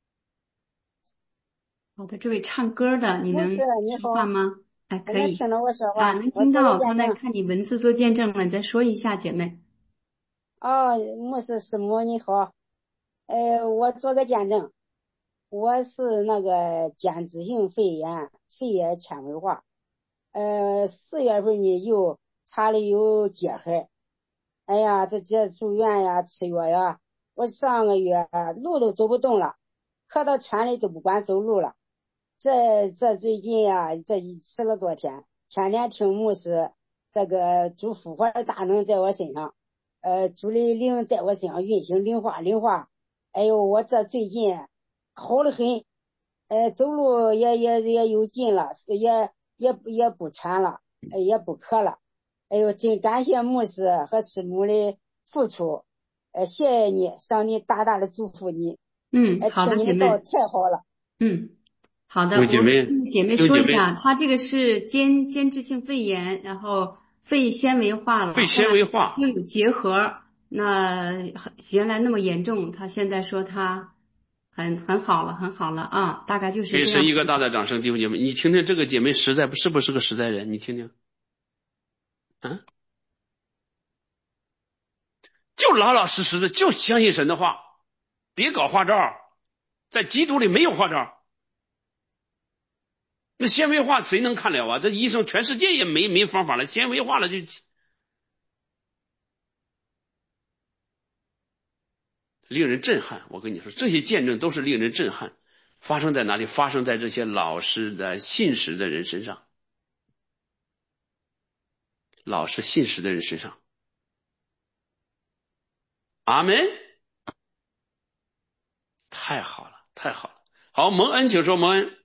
S2: 好的，这位唱歌的，你能说话吗？哎，可以。
S9: 听到我说话？
S2: 能听到。刚才看你文字做见证了，你再说一下，姐妹。
S9: 哦，牧师师母你好，我做个见证，我是那个间质性肺叶纤维化，4月份呢又查了有结核，哎呀，这住院呀，吃药呀。我上个月路都走不动了，磕到船里都不管走路了。这最近呀，这10了多天，天天听牧师这个主复活的大能在我身上，主的灵在我身上运行灵化。哎呦，我这最近好得很，走路也有劲了，也不喘了，也不渴了。哎呦，真感谢牧师和师母的付出。谢谢你，上帝大大的祝福你。
S2: 好的，姐妹，
S9: 太好了。
S2: 好的，我跟姐妹说一下，她这个是间质性肺炎，然后肺纤维化了，又有结核，那原来那么严重，她现在说她很好了，很好了啊，大概就是这样。
S1: 给神一个大的掌声，弟兄姐妹，你听听这个姐妹实在是不是个实在人？你听听，嗯，就老老实实的，就相信神的话，别搞花招，在基督里没有花招。那纤维化谁能看了啊？这医生全世界也没方法了，纤维化了就令人震撼。我跟你说，这些见证都是令人震撼。发生在哪里？发生在这些老实的信实的人身上，老实信实的人身上。阿门。太好了，太好了。好，蒙恩，请说蒙恩。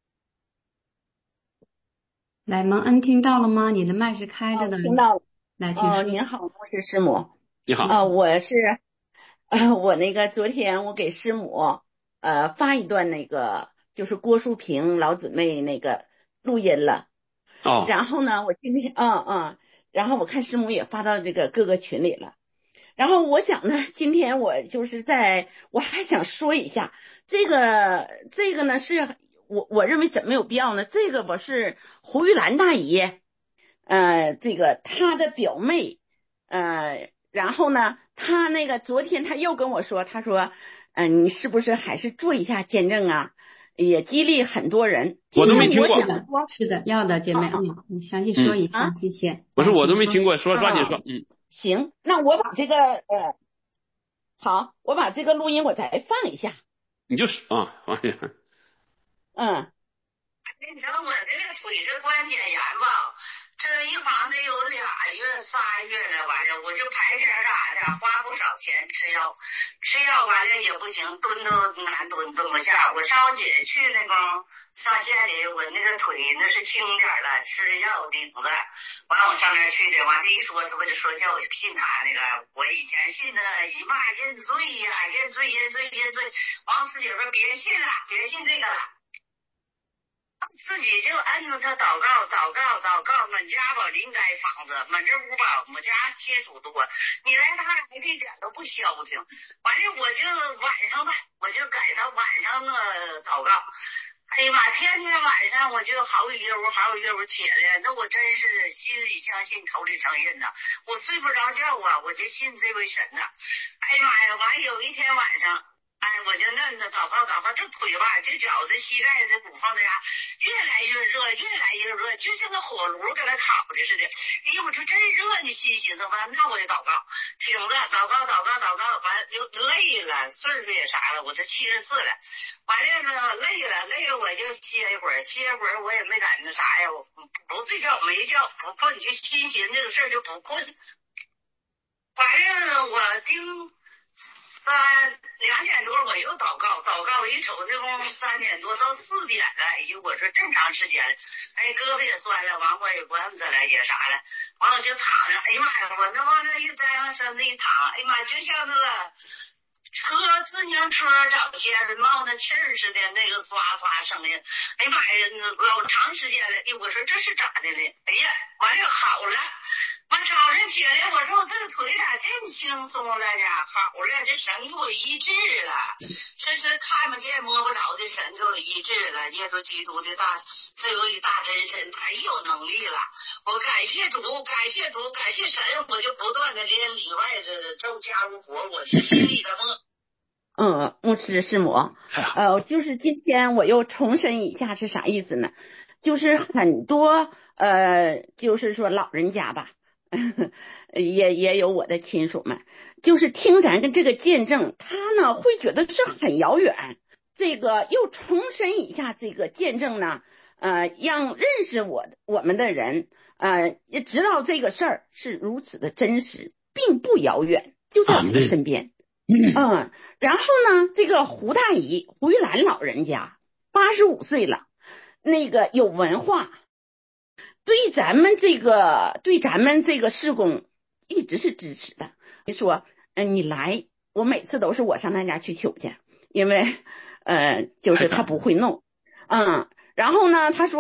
S2: 来，蒙恩听到了吗？你的麦是开着的。
S10: 听到了。
S2: 来，请说。
S10: 您好，我是师母。
S1: 你好。
S10: 我是我那个昨天我给师母发一段那个就是郭淑萍老姊妹那个录音了。
S1: 哦。
S10: 然后呢，我今天然后我看师母也发到这个各个群里了。然后我想呢，今天我就是我还想说一下这个呢，是我认为怎么没有必要呢？这个我是胡玉兰大姨，这个她的表妹，然后呢，她那个昨天她又跟我说，她说，你是不是还是做一下见证啊？也激励很多人。
S1: 我都没听过。
S2: 是的，要的，姐妹，你详细说一下，谢谢。
S1: 不是，我都没听过，说抓紧说。
S10: 行，那我把这个好，我把这个录音我再放一下。
S1: 你就是放一下。
S11: 你知道我这个腿这关节炎吧，这一晃得有2月3月了，完了我就排点啥的，花不少钱吃药完了也不行，蹲都难蹲不下。我上我姐去那个上县里，我那个腿那是轻点了，吃药顶着。完我上那去的，完这一说，这不就说叫我信他那个，我以前信那个姨妈认罪呀，认罪。王师姐说别信了，别信这个了。自己就摁着他祷告，们家吧临盖房子，们这屋吧我们家接触多，你来他来一点都不消停。完了我就晚上吧，我就改到晚上祷告。哎呀妈，天天晚上我就好几夜屋起来，那我真是心里相信口里承认呐，我睡不着觉啊，我就信这位神呐。哎呀妈呀，完有一天晚上，我就那祷告，这腿吧，这脚这膝盖这骨缝的呀，越来越热，就像那火炉给它烤的似的。哎呀，我说真热，你寻思吧，那我也祷告，挺着祷告，完又累了，岁数也啥了，我这74了，完了呢累了我就歇一会儿，我也没敢那啥呀，我不睡觉没觉，不困，就心寻这个事儿就不困。完了我盯。2点多我又祷告，一瞅那功夫3点多到4点了，哎呦，我说这么长时间了，胳膊也酸了，完我也不摁着了，也啥了，完我就躺着，哎呀妈呀，我那往那一栽往身子一躺，哎呀妈，就像那个自行车早先冒那气儿似的，那个唰唰声音，哎呀妈呀，老长时间了，我说这是咋的了？哎呀，完了好了。完早上起来，我说我这个腿咋这么轻松了呢？好了，这神给我医治了，这是看不见摸不着的神给我医治了。耶稣基督的这位大真神太有能力了，我感谢主，感谢神，我就不断的连里外的咒加入佛，我是心里的梦。
S10: 牧师师母，就是今天我又重申一下是啥意思呢？就是很多就是说老人家吧。也有我的亲属们，就是听咱的这个见证，他呢会觉得是很遥远。这个又重申一下这个见证呢，让认识我们的人，也知道这个事儿是如此的真实，并不遥远，就在我们的身边。然后呢，这个胡大姨胡玉兰老人家85岁了，那个有文化。对咱们这个事工一直是支持的。你说，你来，我每次都是我上他家去取去，因为就是他不会弄，然后呢，他说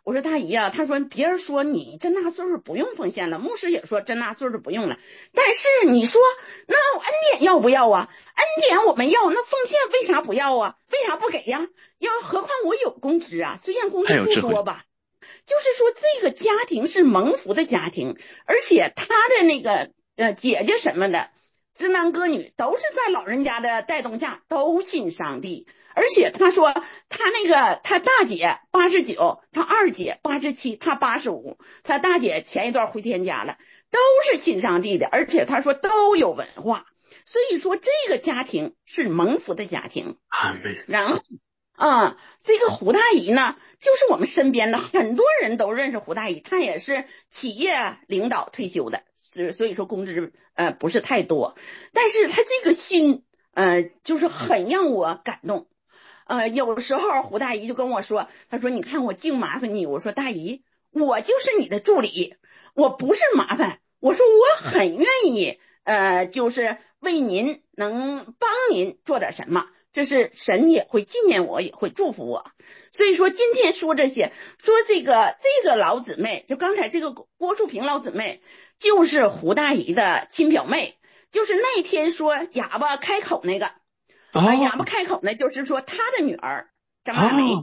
S10: 我说大姨呀，他说别人说你这大岁数不用奉献了，牧师也说这大岁数不用了，但是你说那恩典要不要啊？恩典我们要，那奉献为啥不要啊？为啥不给呀？何况我有工资啊，虽然工资不多吧，就是说这个家庭是蒙福的家庭，而且他的那个姐姐什么的知男歌女都是在老人家的带动下都信上帝。而且他说他大姐89，他二姐87，他85，他大姐前一段回天家了，都是信上帝的，而且他说都有文化，所以说这个家庭是蒙福的家庭。
S1: 阿门。
S10: 然后这个胡大姨呢，就是我们身边的很多人都认识胡大姨，她也是企业领导退休的，所以说工资不是太多，但是她这个心就是很让我感动。有时候胡大姨就跟我说，她说你看我净麻烦你，我说大姨我就是你的助理，我不是麻烦，我说我很愿意就是为您能帮您做点什么，这是神也会纪念我，也会祝福我。所以说今天说这些，说这个老姊妹，就刚才这个郭树平老姊妹就是胡大姨的亲表妹，就是那天说哑巴开口那个哑巴开口呢，就是说他的女儿张腊梅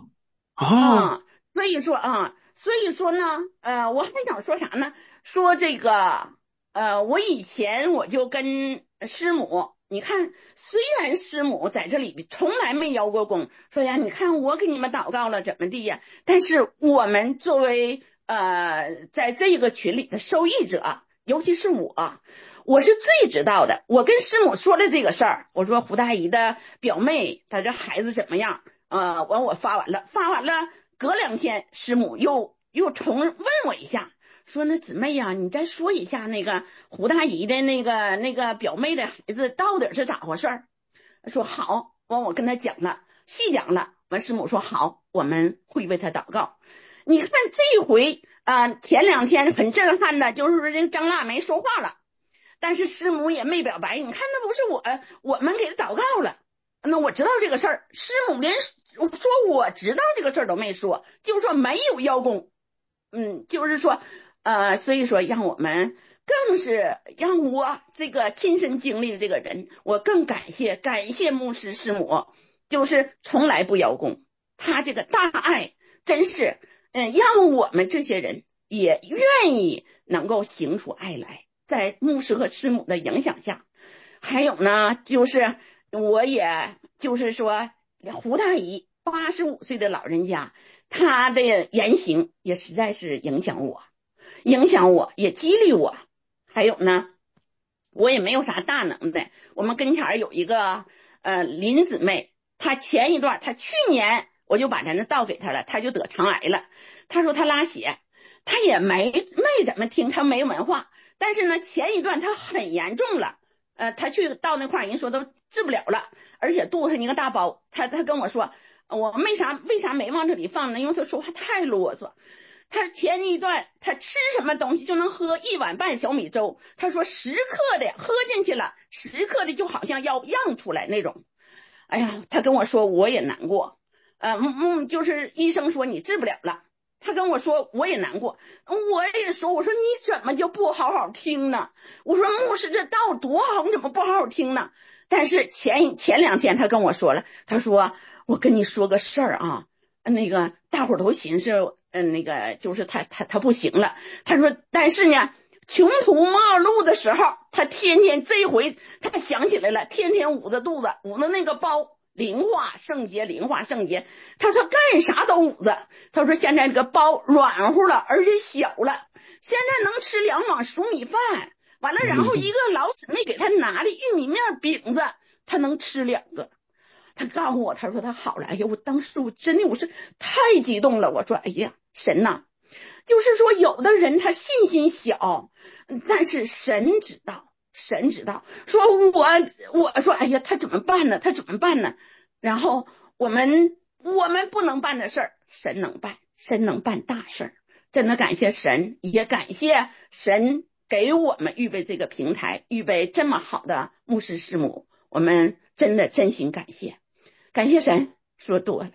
S10: 所以说呢我还想说啥呢，说这个我以前我就跟师母，你看虽然师母在这里从来没邀过功，说呀你看我给你们祷告了怎么地呀，但是我们作为在这个群里的受益者，尤其是我是最知道的。我跟师母说了这个事儿，我说胡大姨的表妹她这孩子怎么样完我发完了隔2天师母又重问我一下，说那姊妹呀，你再说一下那个胡大姨的那个表妹的孩子到底是咋回事儿。说好，完我跟他细讲了，完师母说好，我们会为他祷告。你看这回前2天很震撼的，就是说这张腊梅说话了，但是师母也没表白，你看那不是我们给他祷告了，那我知道这个事儿，师母连说我知道这个事儿都没说，就说没有邀功。就是说所以说让我们更是让我这个亲身经历的这个人，我更感谢牧师师母，就是从来不邀功，他这个大爱真是让我们这些人也愿意能够行出爱来，在牧师和师母的影响下。还有呢，就是我也就是说胡大姨85岁的老人家，他的言行也实在是影响我也激励我。还有呢，我也没有啥大能的，我们跟前有一个林姊妹，她去年我就把咱的道给她了，她就得肠癌了，她说她拉血，她也没怎么听，她没文化，但是呢前一段她很严重了，她去到那块人说都治不了了，而且肚子上一个大包，她跟我说我为啥没往这里放呢，因为她说话太啰嗦。他前一段他吃什么东西就能喝1碗半小米粥，他说10克的喝进去了，10克的就好像要漾出来那种。哎呀，他跟我说我也难过，就是医生说你治不了了，他跟我说我也难过，我也说我说你怎么就不好好听呢？我说牧师这道多好，你怎么不好好听呢？但是前2天他跟我说了，他说我跟你说个事儿啊，那个大伙儿都寻思那个就是他不行了，他说但是呢穷途末路的时候，他天天这回他想起来了，天天捂着肚子，捂着那个包灵化圣洁，他说干啥都捂着，他说现在这个包软乎了，而且小了，现在能吃2碗熟米饭，完了然后一个老姊妹给他拿的玉米面饼子，他能吃2个。他告诉我，他说他好了。哎呀，我当时我真的我是太激动了。我说，哎呀，神呐，就是说有的人他信心小，但是神知道。说我说，哎呀，他怎么办呢？然后我们不能办的事儿，神能办，神能办大事儿。真的感谢神，也感谢神给我们预备这个平台，预备这么好的牧师师母，我们真的真心感谢神，说多了，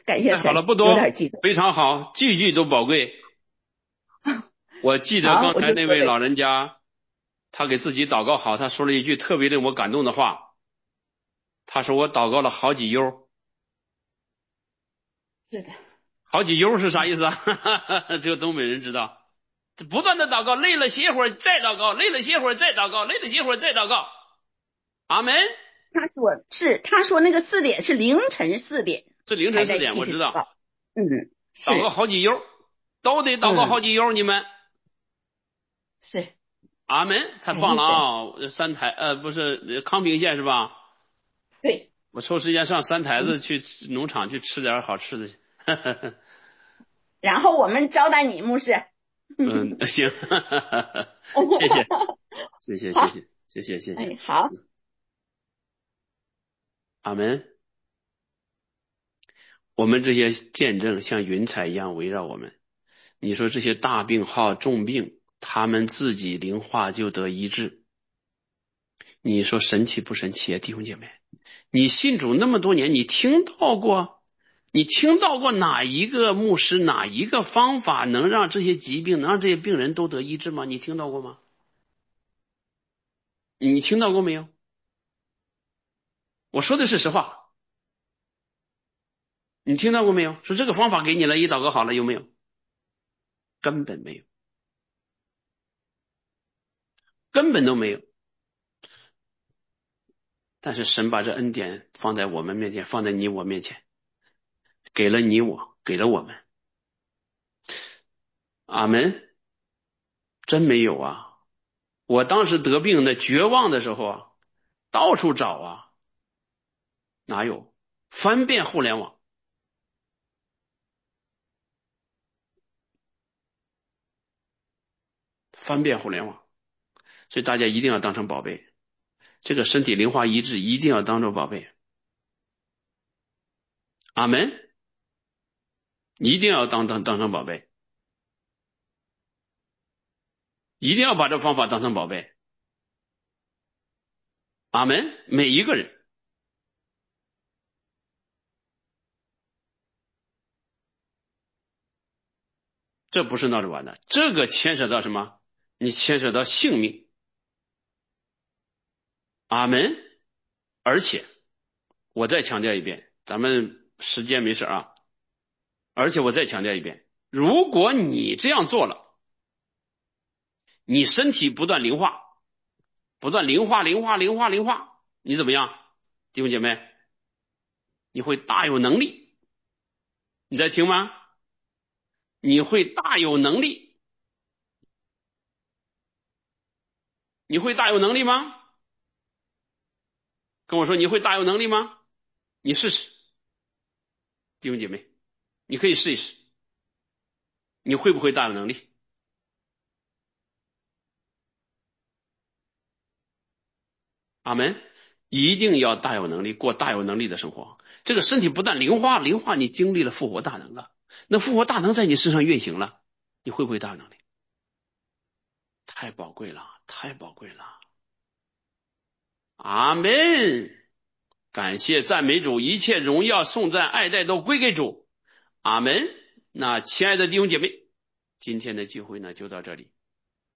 S10: 感谢神，
S1: 好了，不
S10: 有
S1: 多
S10: 点激动。
S1: 非常好，句句都宝贵。我记得刚才那位老人家，他给自己祷告好，他说了一句特别令我感动的话。他说我祷告了好几悠。
S10: 是的。
S1: 好几悠是啥意思啊？只有东北人知道。不断的祷告，累了歇会儿再祷告，累了歇会儿再祷告，累了歇会儿再祷告。阿门。
S10: 他说那个4点是凌晨4点，
S1: 是凌晨4点，我知道。祷告好几悠，都得祷告好几悠，你们。
S10: 是。
S1: 阿门，太棒了啊！三台不是康平县是吧？
S10: 对。
S1: 我抽时间上三台子去农场去吃点好吃的去。
S10: 然后我们招待你，牧师。
S1: 行。谢谢。
S10: 好。
S1: 阿门。我们这些见证像云彩一样围绕我们。你说这些大病号重病，他们自己灵化就得医治。你说神奇不神奇啊，弟兄姐妹？你信主那么多年，你听到过哪一个牧师，哪一个方法能让这些疾病，能让这些病人都得医治吗？你听到过吗？你听到过没有？我说的是实话。你听到过没有？说这个方法给你了，一祷告好了，有没有？根本没有，根本都没有。但是神把这恩典放在我们面前，放在你我面前，给了你我，给了我们。阿门。真没有啊！我当时得病的绝望的时候啊，到处找啊，哪有？翻遍互联网，翻遍互联网。所以大家一定要当成宝贝，这个身体灵化医治一定要当成宝贝。阿门。一定要当成宝贝，一定要把这方法当成宝贝。阿门。每一个人。这不是闹着玩的，这个牵扯到什么？你牵扯到性命。阿门。而且我再强调一遍，咱们时间没事啊。而且我再强调一遍，如果你这样做了，你身体不断灵化，你怎么样？弟兄姐妹，你会大有能力。你在听吗？你会大有能力。你会大有能力吗？跟我说你会大有能力吗？你试试。弟兄姐妹，你可以试一试，你会不会大有能力？阿门。一定要大有能力，过大有能力的生活。这个身体不但灵化，你经历了复活大能了，那复活大能在你身上运行了，你会不会大有能力？太宝贵了，太宝贵了。阿门。感谢赞美主，一切荣耀颂赞爱戴都归给主。阿门。那亲爱的弟兄姐妹，今天的聚会呢就到这里。